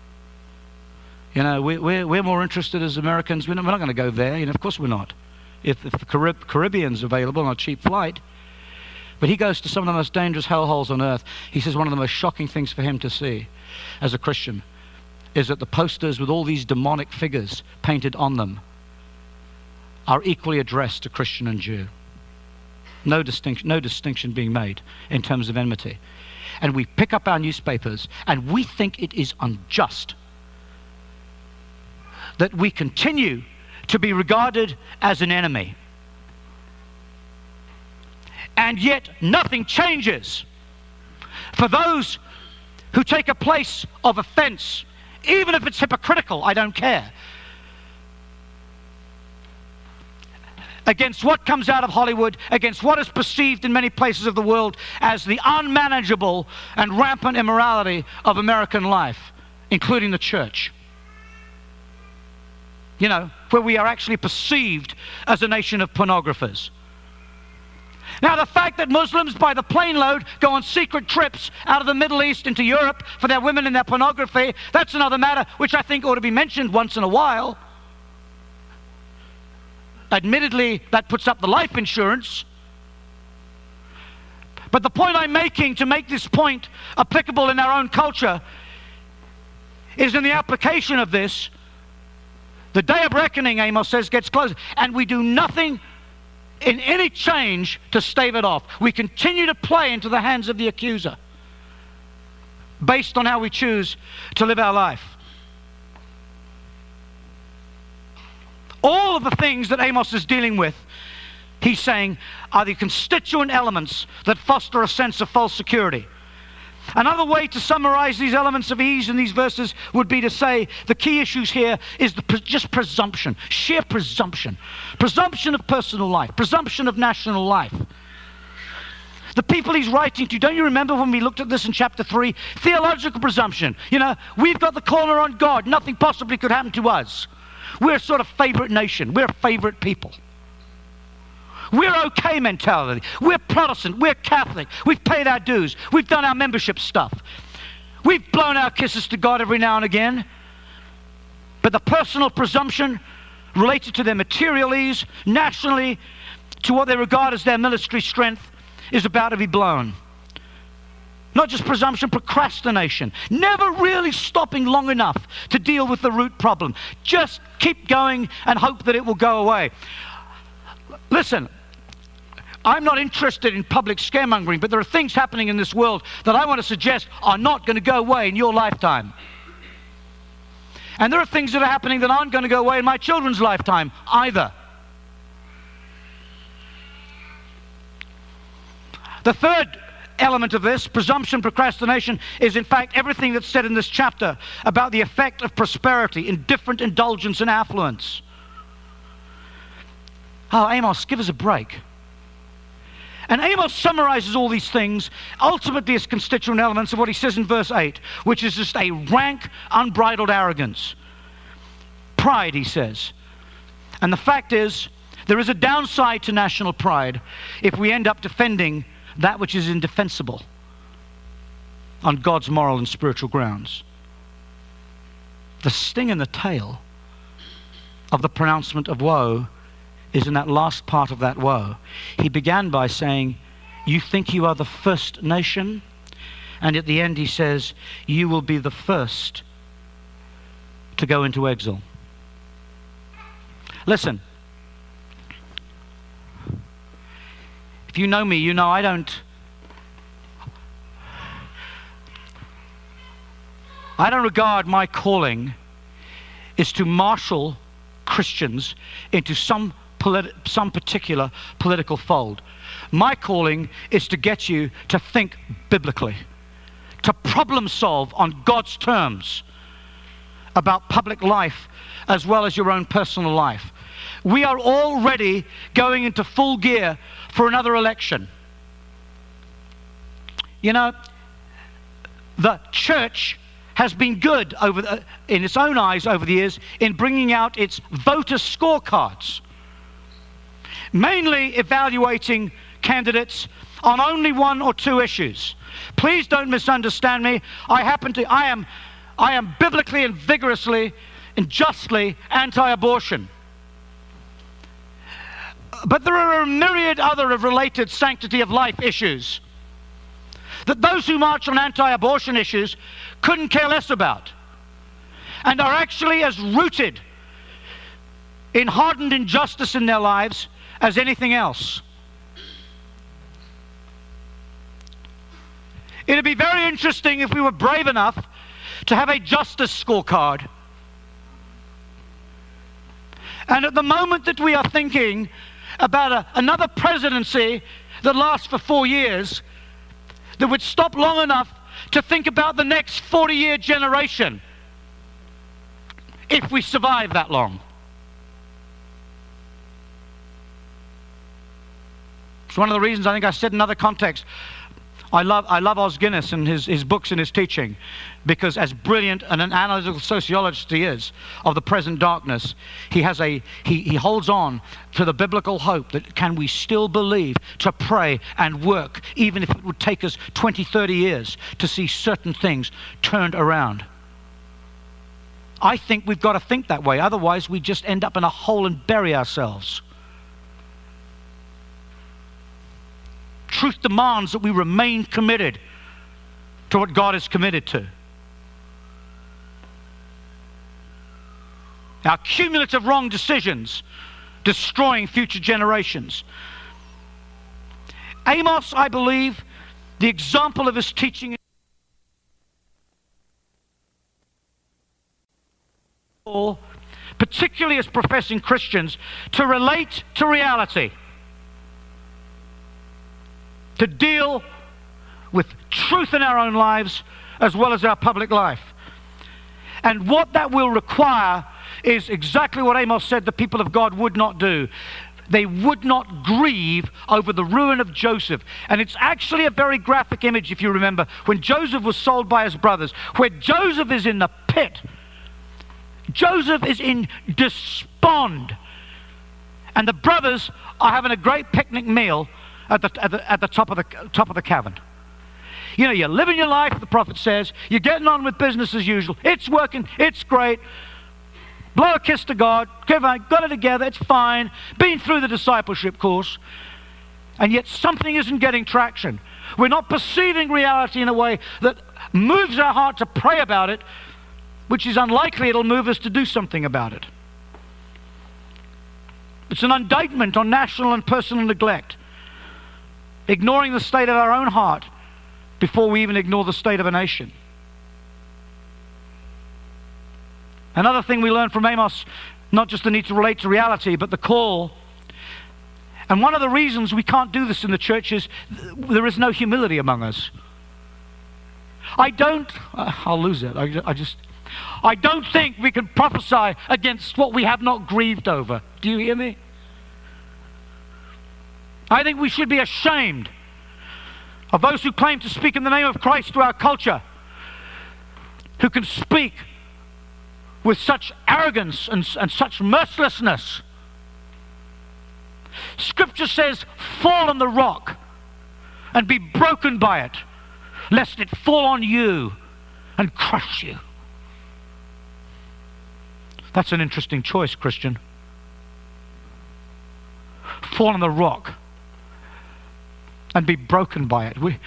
S1: We're more interested as Americans. We're not going to go there. Of course we're not. If the Caribbean's available on a cheap flight. But he goes to some of the most dangerous hellholes on earth. He says one of the most shocking things for him to see as a Christian is that the posters with all these demonic figures painted on them are equally addressed to Christian and Jew. No distinction being made in terms of enmity. And we pick up our newspapers and we think it is unjust that we continue to be regarded as an enemy. And yet nothing changes for those who take a place of offense, even if it's hypocritical, I don't care, against what comes out of Hollywood, against what is perceived in many places of the world as the unmanageable and rampant immorality of American life, including the church. Where we are actually perceived as a nation of pornographers. Now, the fact that Muslims by the plane load go on secret trips out of the Middle East into Europe for their women and their pornography, that's another matter which I think ought to be mentioned once in a while. Admittedly, that puts up the life insurance. But the point I'm making, to make this point applicable in our own culture, is in the application of this, the day of reckoning, Amos says, gets closer, and we do nothing in any change to stave it off. We continue to play into the hands of the accuser based on how we choose to live our life. All of the things that Amos is dealing with, he's saying, are the constituent elements that foster a sense of false security. Another way to summarize these elements of ease in these verses would be to say the key issues here is just presumption, sheer presumption. Presumption of personal life, presumption of national life. The people he's writing to, don't you remember when we looked at this in chapter 3? Theological presumption. We've got the corner on God. Nothing possibly could happen to us. We're a sort of favorite nation. We're a favorite people. We're okay mentality. We're Protestant. We're Catholic. We've paid our dues. We've done our membership stuff. We've blown our kisses to God every now and again. But the personal presumption related to their material ease, nationally, to what they regard as their military strength, is about to be blown. Not just presumption, procrastination. Never really stopping long enough to deal with the root problem. Just keep going and hope that it will go away. Listen, I'm not interested in public scaremongering, but there are things happening in this world that I want to suggest are not going to go away in your lifetime. And there are things that are happening that aren't going to go away in my children's lifetime either. The third element of this, presumption, procrastination, is in fact everything that's said in this chapter about the effect of prosperity, indifferent indulgence, and affluence. Oh, Amos, give us a break. And Amos summarizes all these things ultimately as constituent elements of what he says in verse 8, which is just a rank, unbridled arrogance. Pride, he says. And the fact is, there is a downside to national pride if we end up defending that which is indefensible on God's moral and spiritual grounds. The sting in the tail of the pronouncement of woe is in that last part of that woe. He began by saying, you think you are the first nation? And at the end he says, you will be the first to go into exile. Listen, if you know me, you know I don't regard my calling is to marshal Christians into some particular political fold. My calling is to get you to think biblically, to problem solve on God's terms about public life as well as your own personal life. We are already going into full gear for another election. You know, the church has been good in its own eyes over the years in bringing out its voter scorecards, mainly evaluating candidates on only one or two issues. Please don't misunderstand me. I am biblically and vigorously and justly anti-abortion. But there are a myriad other related sanctity of life issues that those who march on anti-abortion issues couldn't care less about, and are actually as rooted in hardened injustice in their lives as anything else. It'd be very interesting if we were brave enough to have a justice scorecard. And at the moment that we are thinking about another presidency that lasts for 4 years, that would stop long enough to think about the next 40-year generation, if we survive that long. It's one of the reasons I think I said in other contexts, I love Os Guinness and his books and his teaching, because as brilliant an analytical sociologist he is of the present darkness, he holds on to the biblical hope that can we still believe to pray and work, even if it would take us 20, 30 years to see certain things turned around. I think we've got to think that way, otherwise we just end up in a hole and bury ourselves. Truth demands that we remain committed to what God is committed to. Our cumulative wrong decisions destroying future generations. Amos, I believe, the example of his teaching, particularly as professing Christians, to relate to reality, to deal with truth in our own lives as well as our public life. And what that will require is exactly what Amos said the people of God would not do. They would not grieve over the ruin of Joseph. And it's actually a very graphic image, if you remember, when Joseph was sold by his brothers, where Joseph is in the pit. Joseph is in despond. And the brothers are having a great picnic meal at the top of the cavern. You know, you're living your life, the prophet says. You're getting on with business as usual. It's working. It's great. Blow a kiss to God. Got it together. It's fine. Been through the discipleship course. And yet something isn't getting traction. We're not perceiving reality in a way that moves our heart to pray about it, which is unlikely it'll move us to do something about it. It's an indictment on national and personal neglect, ignoring the state of our own heart before we even ignore the state of a nation. Another thing we learn from Amos, not just the need to relate to reality, but the call And one of the reasons we can't do this in the church is there is no humility among us. I'll lose it. I don't think we can prophesy against what we have not grieved over. Do you hear me? I think we should be ashamed of those who claim to speak in the name of Christ to our culture, who can speak with such arrogance and such mercilessness. Scripture says, fall on the rock and be broken by it, lest it fall on you and crush you. That's an interesting choice, Christian. Fall on the rock and be broken by it. We're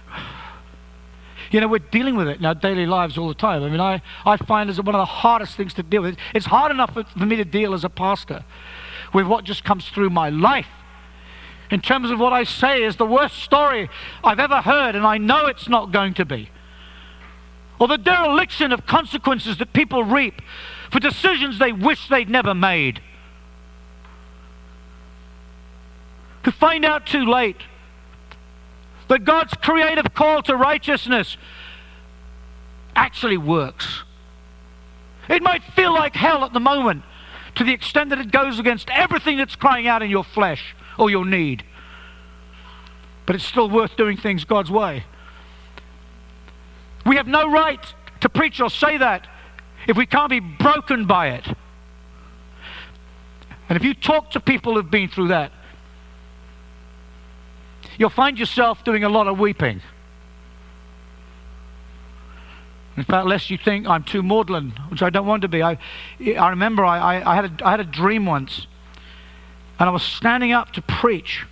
S1: dealing with it in our daily lives all the time. I mean, I find it's one of the hardest things to deal with. It's hard enough for me to deal as a pastor with what just comes through my life. In terms of what I say is the worst story I've ever heard, and I know it's not going to be. Or the dereliction of consequences that people reap for decisions they wish they'd never made. To find out too late that God's creative call to righteousness actually works. It might feel like hell at the moment, to the extent that it goes against everything that's crying out in your flesh or your need. But it's still worth doing things God's way. We have no right to preach or say that if we can't be broken by it. And if you talk to people who've been through that, you'll find yourself doing a lot of weeping. In fact, lest you think I'm too maudlin, which I don't want to be. I remember I had a dream once, and I was standing up to preach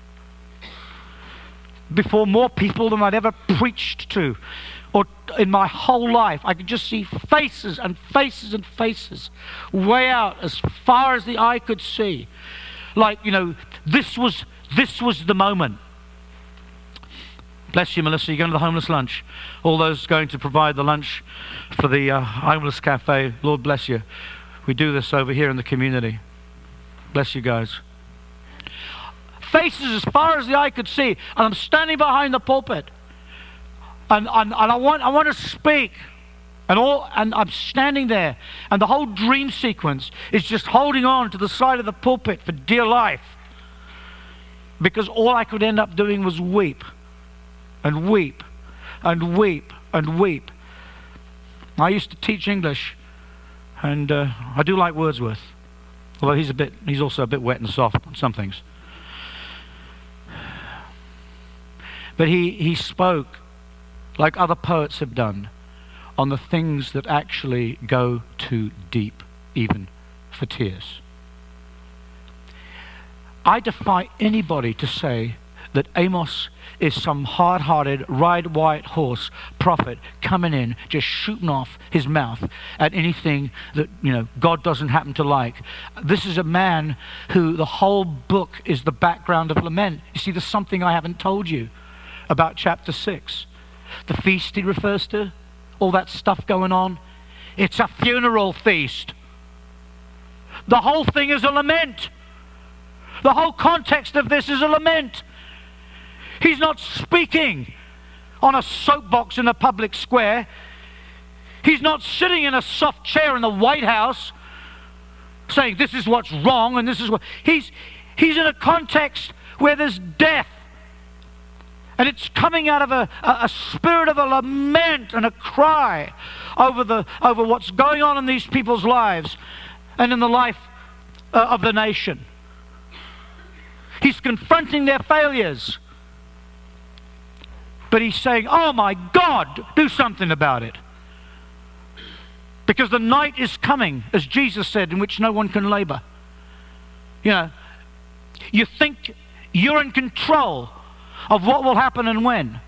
S1: before more people than I'd ever preached to, or in my whole life. I could just see faces and faces and faces, way out as far as the eye could see. Like, this was the moment. Bless you, Melissa. You're going to the homeless lunch. All those going to provide the lunch for the homeless cafe, Lord bless you. We do this over here in the community. Bless you guys. Faces as far as the eye could see, and I'm standing behind the pulpit, and I want to speak, and I'm standing there, and the whole dream sequence is just holding on to the side of the pulpit for dear life, because all I could end up doing was weep. And weep, and weep, and weep. I used to teach English, and I do like Wordsworth, although he's also a bit wet and soft on some things. But he spoke, like other poets have done, on the things that actually go too deep, even for tears. I defy anybody to say that Amos is some hard-hearted, ride-white horse prophet coming in, just shooting off his mouth at anything that, God doesn't happen to like. This is a man who the whole book is the background of lament. You see, there's something I haven't told you about chapter 6. The feast he refers to, all that stuff going on, it's a funeral feast. The whole thing is a lament. The whole context of this is a lament. He's not speaking on a soapbox in a public square. He's not sitting in a soft chair in the White House saying this is what's wrong and this is what... He's in a context where there's death. And it's coming out of a spirit of a lament and a cry over what's going on in these people's lives and in the life of the nation. He's confronting their failures. But he's saying, oh my God, do something about it. Because the night is coming, as Jesus said, in which no one can labor. You think you're in control of what will happen and when.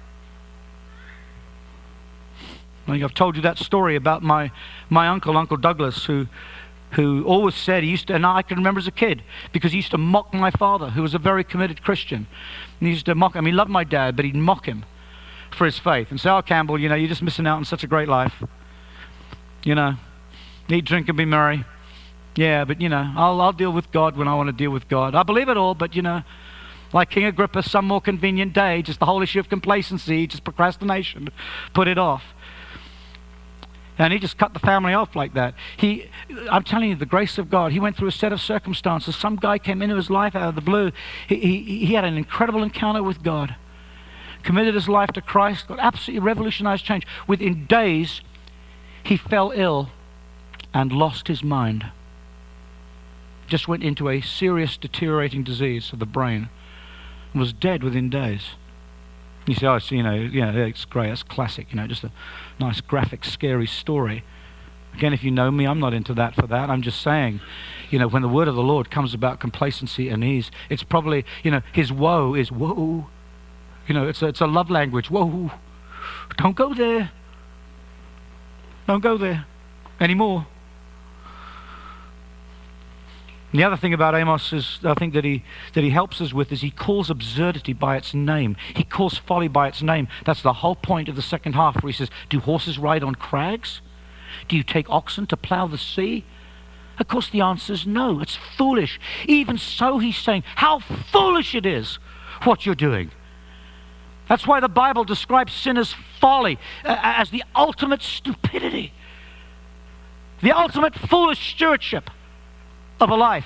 S1: I think I've told you that story about my uncle, Uncle Douglas, who always said, and I can remember as a kid, because he used to mock my father, who was a very committed Christian. And he used to mock him. He loved my dad, but he'd mock him for his faith and say, oh, Campbell, you're just missing out on such a great life. Eat, drink, and be merry. Yeah, but I'll deal with God when I want to deal with God. I believe it all, but like King Agrippa, some more convenient day, just the whole issue of complacency, just procrastination, put it off. And he just cut the family off like that. I'm telling you, the grace of God, he went through a set of circumstances. Some guy came into his life out of the blue. He had an incredible encounter with God, committed his life to Christ, got absolutely revolutionized change. Within days, he fell ill and lost his mind. Just went into a serious deteriorating disease of the brain and was dead within days. You say, oh, so, it's great, that's classic, just a nice graphic, scary story. Again, if you know me, I'm not into that for that. I'm just saying, when the word of the Lord comes about complacency and ease, it's probably, his woe is whoa. It's a love language. Whoa, don't go there. Don't go there anymore. And the other thing about Amos is, I think that he helps us with, is he calls absurdity by its name. He calls folly by its name. That's the whole point of the second half, where he says, do horses ride on crags? Do you take oxen to plow the sea? Of course the answer is no. It's foolish. Even so, he's saying how foolish it is what you're doing. That's why the Bible describes sin as folly, as the ultimate stupidity, the ultimate foolish stewardship of a life.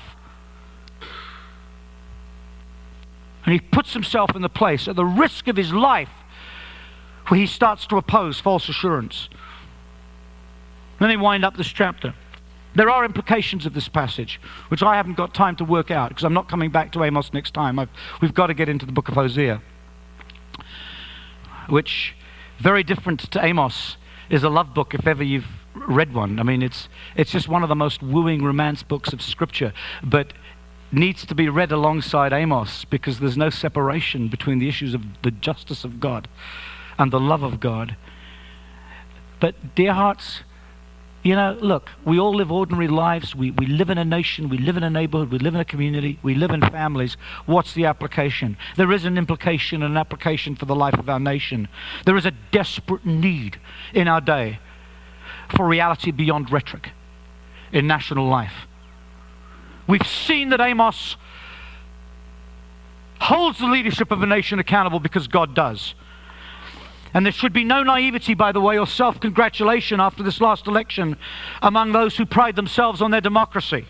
S1: And he puts himself in the place at the risk of his life where he starts to oppose false assurance. Then they wind up this chapter. There are implications of this passage, which I haven't got time to work out, because I'm not coming back to Amos next time. We've got to get into the book of Hosea, which, very different to Amos, is a love book if ever you've read one. I mean, it's just one of the most wooing romance books of Scripture, but needs to be read alongside Amos, because there's no separation between the issues of the justice of God and the love of God. But dear hearts, look, we all live ordinary lives. We live in a nation, we live in a neighborhood, we live in a community, we live in families. What's the application? There is an implication and an application for the life of our nation. There is a desperate need in our day for reality beyond rhetoric in national life. We've seen that Amos holds the leadership of a nation accountable because God does. And there should be no naivety, by the way, or self-congratulation after this last election among those who pride themselves on their democracy.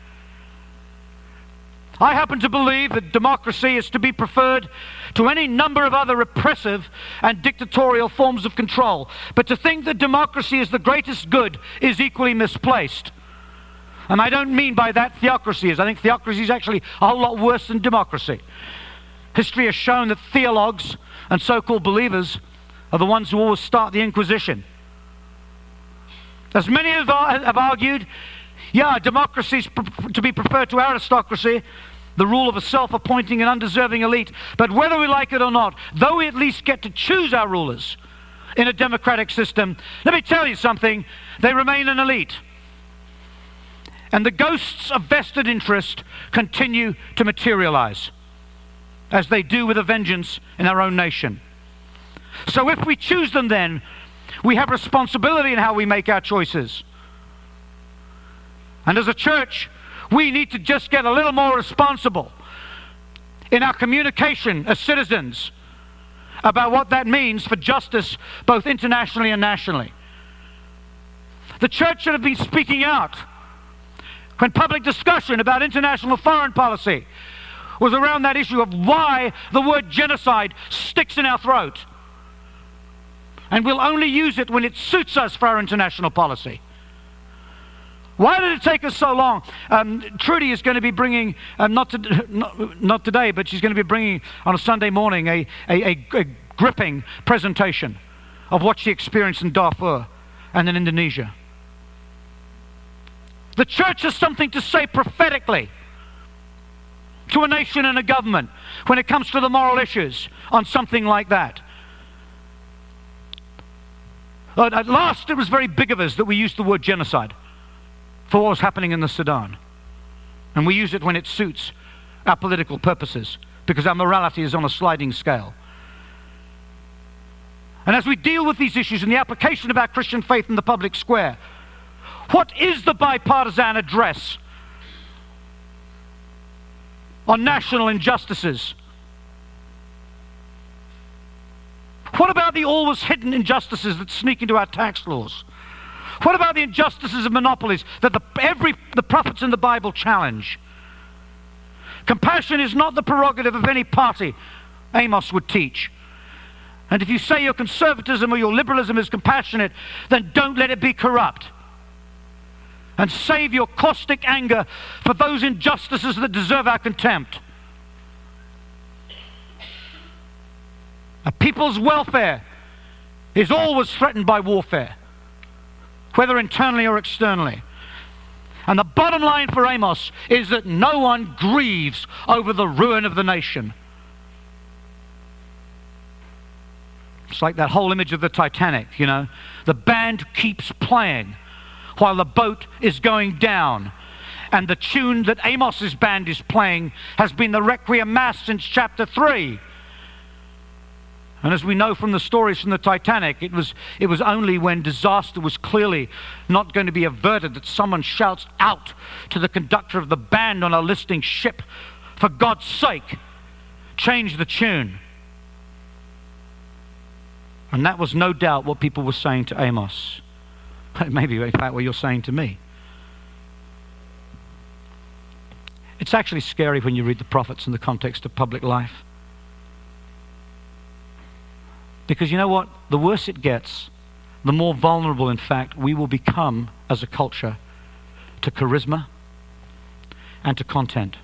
S1: I happen to believe that democracy is to be preferred to any number of other repressive and dictatorial forms of control. But to think that democracy is the greatest good is equally misplaced. And I don't mean by that theocracy is. I think theocracy is actually a whole lot worse than democracy. History has shown that theologues and so-called believers are the ones who always start the Inquisition. As many have argued, democracy is to be preferred to aristocracy, the rule of a self-appointing and undeserving elite. But whether we like it or not, though we at least get to choose our rulers in a democratic system, let me tell you something, they remain an elite. And the ghosts of vested interest continue to materialize, as they do with a vengeance in our own nation. So if we choose them, then we have responsibility in how we make our choices. And as a church, we need to just get a little more responsible in our communication as citizens about what that means for justice, both internationally and nationally. The church should have been speaking out when public discussion about international foreign policy was around that issue of why the word genocide sticks in our throat. And we'll only use it when it suits us for our international policy. Why did it take us so long? Trudy is going to be bringing, not today, but she's going to be bringing on a Sunday morning a gripping presentation of what she experienced in Darfur and in Indonesia. The church has something to say prophetically to a nation and a government when it comes to the moral issues on something like that. At last, it was very big of us that we used the word genocide for what was happening in the Sudan. And we use it when it suits our political purposes, because our morality is on a sliding scale. And as we deal with these issues in the application of our Christian faith in the public square, what is the bipartisan address on national injustices? What about the always hidden injustices that sneak into our tax laws? What about the injustices of monopolies that the prophets in the Bible challenge? Compassion is not the prerogative of any party, Amos would teach. And if you say your conservatism or your liberalism is compassionate, then don't let it be corrupt. And save your caustic anger for those injustices that deserve our contempt. A people's welfare is always threatened by warfare, whether internally or externally. And the bottom line for Amos is that no one grieves over the ruin of the nation. It's like that whole image of the Titanic, you know. The band keeps playing while the boat is going down. And the tune that Amos's band is playing has been the Requiem Mass since chapter 3. And as we know from the stories from the Titanic, it was only when disaster was clearly not going to be averted that someone shouts out to the conductor of the band on a listing ship, "For God's sake, change the tune." And that was no doubt what people were saying to Amos. Maybe in fact what you're saying to me. It's actually scary when you read the prophets in the context of public life. Because you know what? The worse it gets, the more vulnerable, in fact, we will become as a culture to charisma and to content.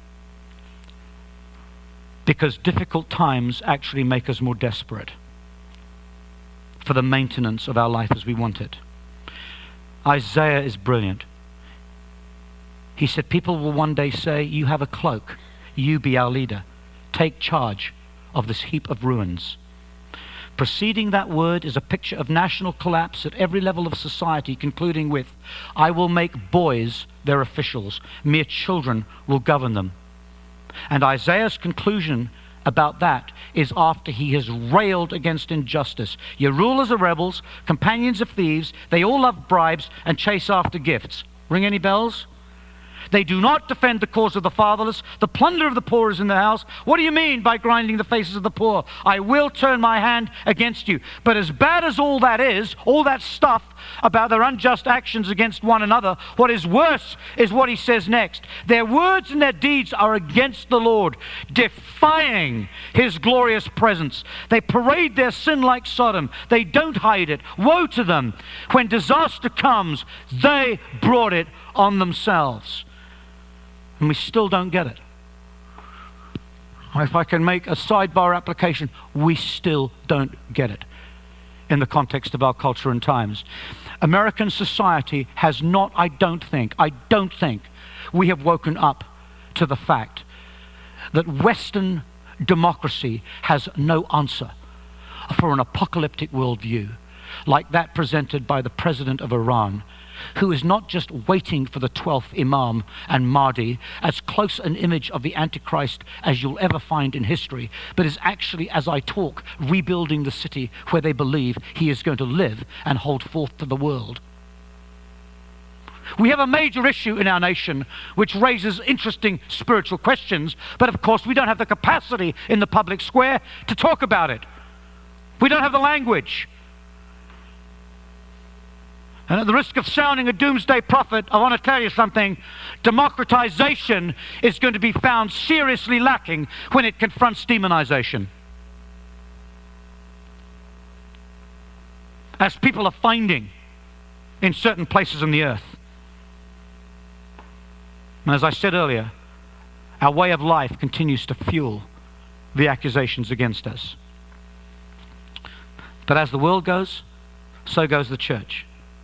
S1: Because difficult times actually make us more desperate for the maintenance of our life as we want it. Isaiah is brilliant. He said, people will one day say, "You have a cloak. You be our leader. Take charge of this heap of ruins." Preceding that word is a picture of national collapse at every level of society, concluding with, "I will make boys their officials. Mere children will govern them." And Isaiah's conclusion about that is after he has railed against injustice. Your rulers are rebels, companions of thieves. They all love bribes and chase after gifts. Ring any bells? They do not defend the cause of the fatherless. The plunder of the poor is in the house. What do you mean by grinding the faces of the poor? I will turn my hand against you. But as bad as all that is, all that stuff about their unjust actions against one another, what is worse is what he says next. Their words and their deeds are against the Lord, defying his glorious presence. They parade their sin like Sodom. They don't hide it. Woe to them. When disaster comes, they brought it on themselves. And we still don't get it. If I can make a sidebar application, we still don't get it in the context of our culture and times. American society has not, I don't think, we have woken up to the fact that Western democracy has no answer for an apocalyptic worldview like that presented by the president of Iran, who is not just waiting for the 12th Imam and Mahdi, as close an image of the Antichrist as you'll ever find in history, but is actually, as I talk, rebuilding the city where they believe he is going to live and hold forth to the world. We have a major issue in our nation which raises interesting spiritual questions, but of course we don't have the capacity in the public square to talk about it. We don't have the language. And at the risk of sounding a doomsday prophet, I want to tell you something. Democratization is going to be found seriously lacking when it confronts demonization. As people are finding in certain places on the earth. And as I said earlier, our way of life continues to fuel the accusations against us. But as the world goes, so goes the church.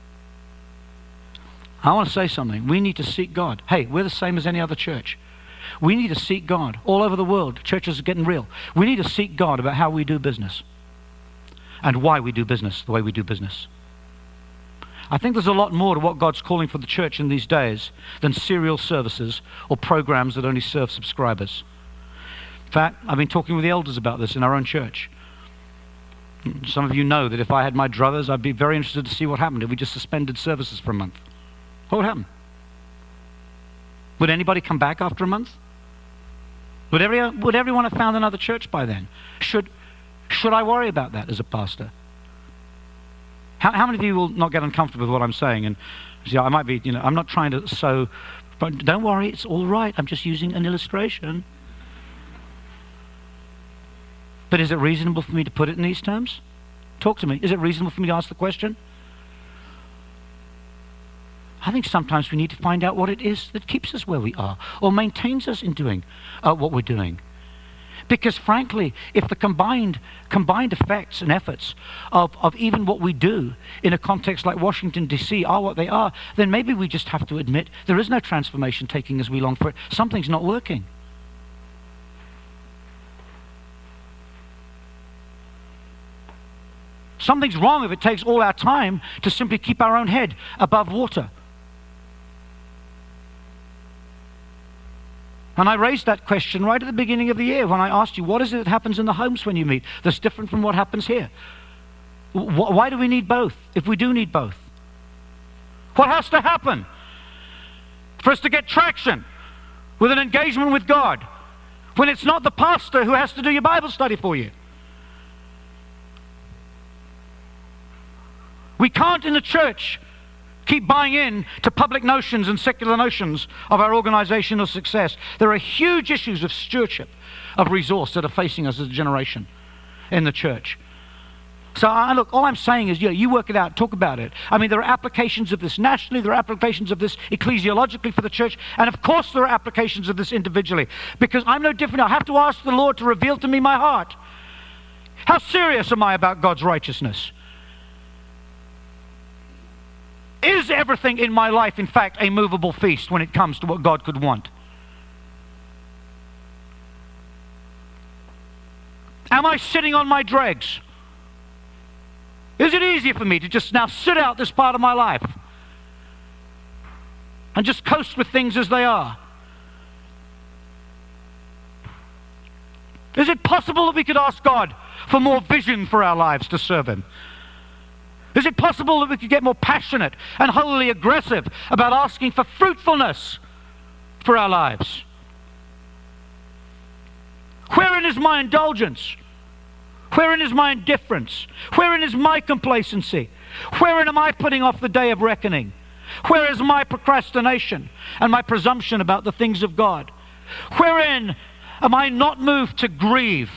S1: I want to say something. We need to seek God. Hey, we're the same as any other church. We need to seek God. All over the world, churches are getting real. We need to seek God about how we do business and why we do business the way we do business. I think there's a lot more to what God's calling for the church in these days than serial services or programs that only serve subscribers. In fact, I've been talking with the elders about this in our own church. Some of you know that if I had my druthers, I'd be very interested to see what happened if we just suspended services for a month. What would happen? Would anybody come back after a month? Would everyone have found another church by then? Should I worry about that as a pastor? How many of you will not get uncomfortable with what I'm saying? And see, I might be, I'm not trying to sow, but don't worry, it's all right. I'm just using an illustration. But is it reasonable for me to put it in these terms? Talk to me. Is it reasonable for me to ask the question? I think sometimes we need to find out what it is that keeps us where we are or maintains us in doing what we're doing. Because frankly, if the combined effects and efforts of even what we do in a context like Washington, D.C. are what they are, then maybe we just have to admit there is no transformation taking as we long for it. Something's not working. Something's wrong if it takes all our time to simply keep our own head above water. And I raised that question right at the beginning of the year when I asked you, what is it that happens in the homes when you meet that's different from what happens here? Why do we need both, if we do need both? What has to happen for us to get traction with an engagement with God when it's not the pastor who has to do your Bible study for you? We can't in the church keep buying in to public notions and secular notions of our organizational success. There are huge issues of stewardship, of resource that are facing us as a generation in the church. So look, all I'm saying is, you work it out, talk about it. I mean, there are applications of this nationally, there are applications of this ecclesiologically for the church, and of course there are applications of this individually, because I'm no different. I have to ask the Lord to reveal to me my heart. How serious am I about God's righteousness? Is everything in my life, in fact, a movable feast when it comes to what God could want? Am I sitting on my dregs? Is it easier for me to just now sit out this part of my life and just coast with things as they are? Is it possible that we could ask God for more vision for our lives to serve Him? Is it possible that we could get more passionate and wholly aggressive about asking for fruitfulness for our lives? Wherein is my indulgence? Wherein is my indifference? Wherein is my complacency? Wherein am I putting off the day of reckoning? Where is my procrastination and my presumption about the things of God? Wherein am I not moved to grieve?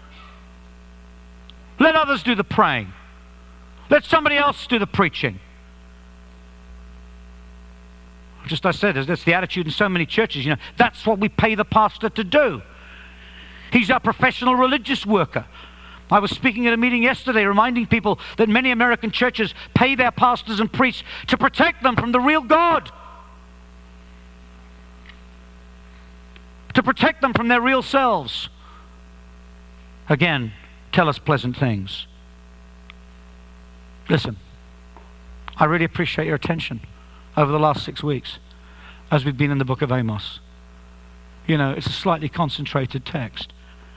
S1: Let others do the praying. Let somebody else do the preaching. Just I said, that's the attitude in so many churches. That's what we pay the pastor to do. He's our professional religious worker. I was speaking at a meeting yesterday reminding people that many American churches pay their pastors and priests to protect them from the real God. To protect them from their real selves. Again, tell us pleasant things. Listen, I really appreciate your attention over the last 6 weeks as we've been in the book of Amos. It's a slightly concentrated text.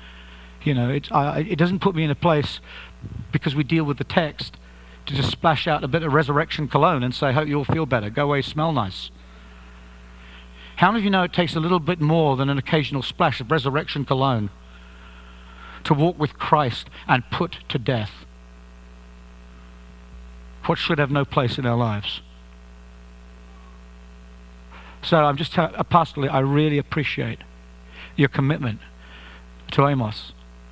S1: It doesn't put me in a place, because we deal with the text, to just splash out a bit of resurrection cologne and say, hope you all feel better, go away, smell nice. How many of you know it takes a little bit more than an occasional splash of resurrection cologne to walk with Christ and put to death what should have no place in our lives? So I'm just pastorally, I really appreciate your commitment to Amos.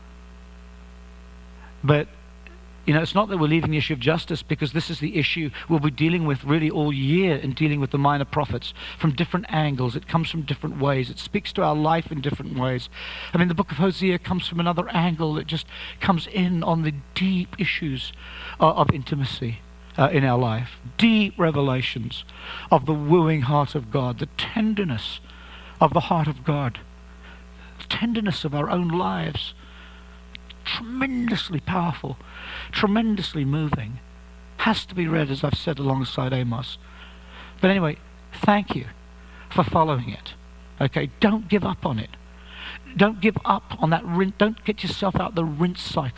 S1: But it's not that we're leaving the issue of justice, because this is the issue we'll be dealing with really all year in dealing with the minor prophets from different angles. It comes from different ways. It speaks to our life in different ways. I mean, the book of Hosea comes from another angle. It just comes in on the deep issues of intimacy in our life. Deep revelations of the wooing heart of God, the tenderness of the heart of God, the tenderness of our own lives. Tremendously powerful, tremendously moving. Has to be read, as I've said, alongside Amos. But anyway, thank you for following it. Okay, don't give up on it. Don't give up on that rinse. Don't get yourself out the rinse cycle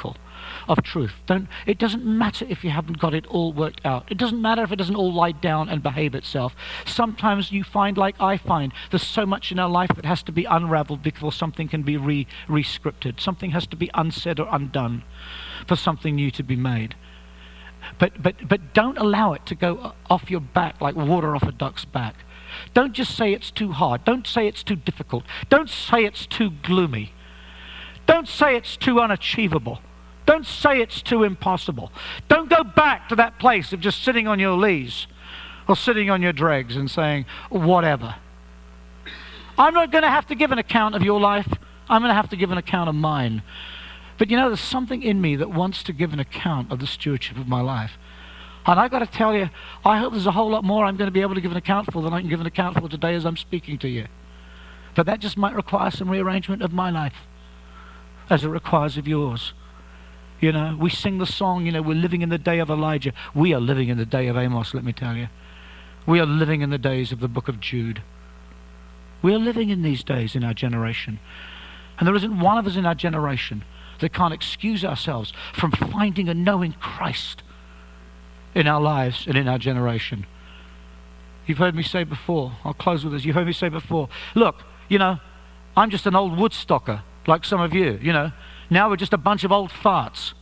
S2: of truth. It doesn't matter if you haven't got it all worked out. It doesn't matter if it doesn't all lie down and behave itself. Sometimes you find, like I find, there's so much in our life that has to be unraveled before something can be re-scripted. Something has to be unsaid or undone for something new to be made. But don't allow it to go off your back like water off a duck's back. Don't just say it's too hard. Don't say it's too difficult. Don't say it's too gloomy. Don't say it's too unachievable. Don't say it's too impossible. Don't go back to that place of just sitting on your lees or sitting on your dregs and saying, whatever. I'm not going to have to give an account of your life. I'm going to have to give an account of mine. But you know, there's something in me that wants to give an account of the stewardship of my life. And I've got to tell you, I hope there's a whole lot more I'm going to be able to give an account for than I can give an account for today as I'm speaking to you. But that just might require some rearrangement of my life, as it requires of yours. You know, we sing the song, you know, we're living in the day of Elijah. We are living in the day of Amos, let me tell you. We are living in the days of the book of Jude. We are living in these days in our generation. And there isn't one of us in our generation that can't excuse ourselves from finding and knowing Christ in our lives and in our generation. You've heard me say before, I'll close with this, you've heard me say before, look, you know, I'm just an old woodstocker, like some of you, you know. Now we're just a bunch of old farts.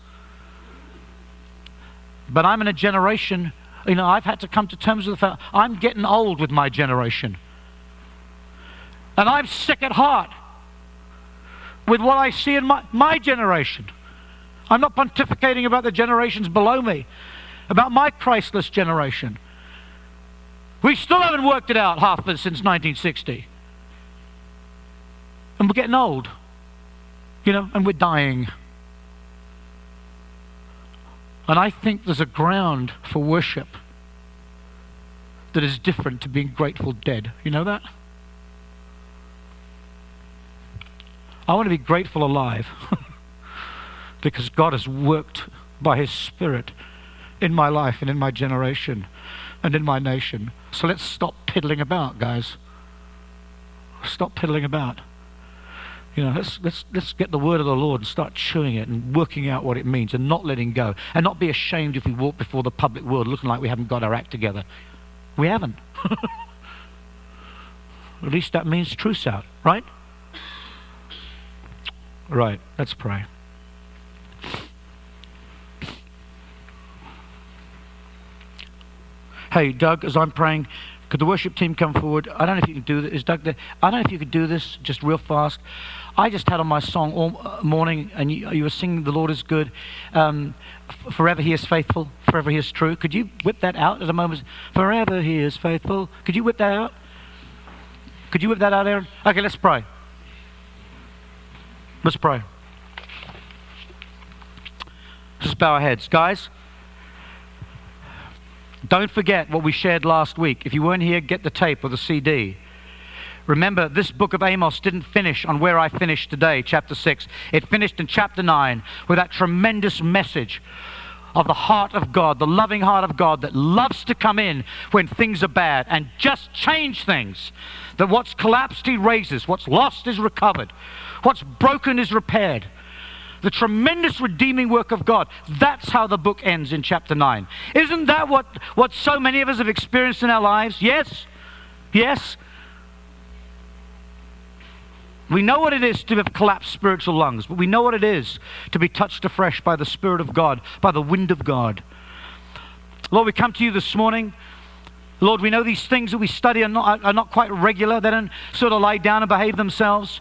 S2: But I'm in a generation, you know, I've had to come to terms with the fact I'm getting old with my generation. And I'm sick at heart with what I see in my generation. I'm not pontificating about the generations below me, about my Christless generation. We still haven't worked it out, half of it, since 1960. And we're getting old, you know, and we're dying. And I think there's a ground for worship that is different to being grateful dead. You know that? I want to be grateful alive because God has worked by His Spirit in my life and in my generation and in my nation. So let's stop piddling about, guys. Stop piddling about. You know, let's get the word of the Lord and start chewing it and working out what it means and not letting go. And not be ashamed if we walk before the public world looking like we haven't got our act together. We haven't. At least that means truth's out, right? Right, let's pray. Hey, Doug, as I'm praying, could the worship team come forward? I don't know if you can do this. Is Doug there? I don't know if you could do this just real fast. I just had on my song all morning, and you were singing The Lord is Good. Forever He is faithful, forever He is true. Could you whip that out at a moment? Forever He is faithful. Could you whip that out? Could you whip that out, Aaron? Okay, let's pray. Let's pray. Just bow our heads. Guys, don't forget what we shared last week. If you weren't here, get the tape or the CD. Remember, this book of Amos didn't finish on where I finished today, chapter 6. It finished in chapter 9 with that tremendous message of the heart of God, the loving heart of God that loves to come in when things are bad and just change things. That what's collapsed He raises, what's lost is recovered, what's broken is repaired. The tremendous redeeming work of God. That's how the book ends in chapter 9. Isn't that what so many of us have experienced in our lives? Yes? Yes? We know what it is to have collapsed spiritual lungs, but we know what it is to be touched afresh by the Spirit of God, by the wind of God. Lord, we come to you this morning. Lord, we know these things that we study are not quite regular. They don't sort of lie down and behave themselves.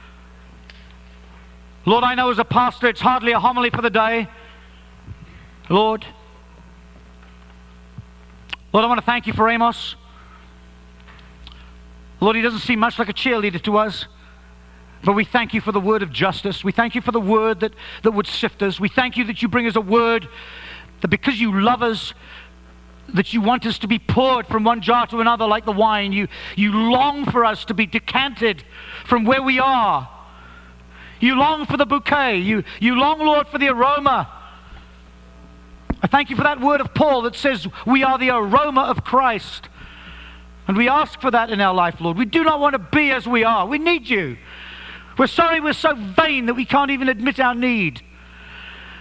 S2: Lord, I know as a pastor it's hardly a homily for the day. Lord, I want to thank you for Amos. Lord, he doesn't seem much like a cheerleader to us, but we thank you for the word of justice. We thank you for the word that would sift us. We thank you that you bring us a word that because you love us, that you want us to be poured from one jar to another like the wine. You long for us to be decanted from where we are. You long for the bouquet. You long, Lord, for the aroma. I thank you for that word of Paul that says we are the aroma of Christ. And we ask for that in our life, Lord. We do not want to be as we are. We need you. We're sorry we're so vain that we can't even admit our need.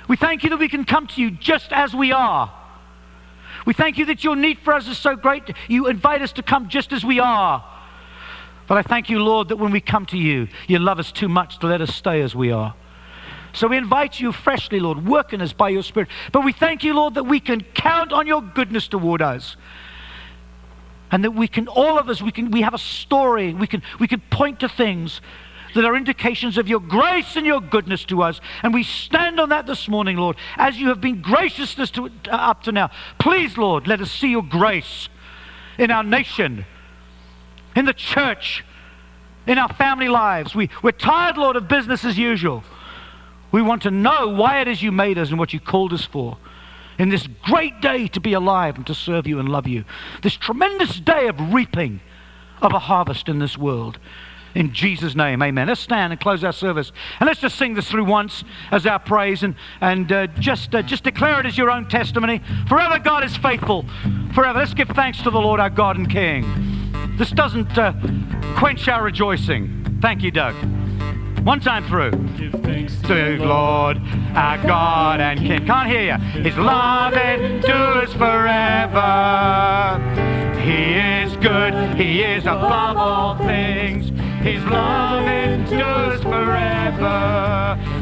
S2: We thank you that we can come to you just as we are. We thank you that your need for us is so great. You invite us to come just as we are. But I thank you, Lord, that when we come to you, you love us too much to let us stay as we are. So we invite you freshly, Lord, work in us by your Spirit. But we thank you, Lord, that we can count on your goodness toward us. And that we can, all of us, we have a story. We can point to things that are indications of your grace and your goodness to us. And we stand on that this morning, Lord, as you have been gracious to up to now. Please, Lord, let us see your grace in our nation, in the church, in our family lives. We're tired, Lord, of business as usual. We want to know why it is you made us and what you called us for. In this great day to be alive and to serve you and love you. This tremendous day of reaping of a harvest in this world. In Jesus' name, amen. Let's stand and close our service. And let's just sing this through once as our praise and just declare it as your own testimony. Forever God is faithful. Forever. Let's give thanks to the Lord our God and King. This doesn't quench our rejoicing. Thank you, Doug. One time through.
S3: Give thanks
S2: To the Lord our God and King. Can't hear you. His love endures forever. He is good. He is above all things. His love endures forever.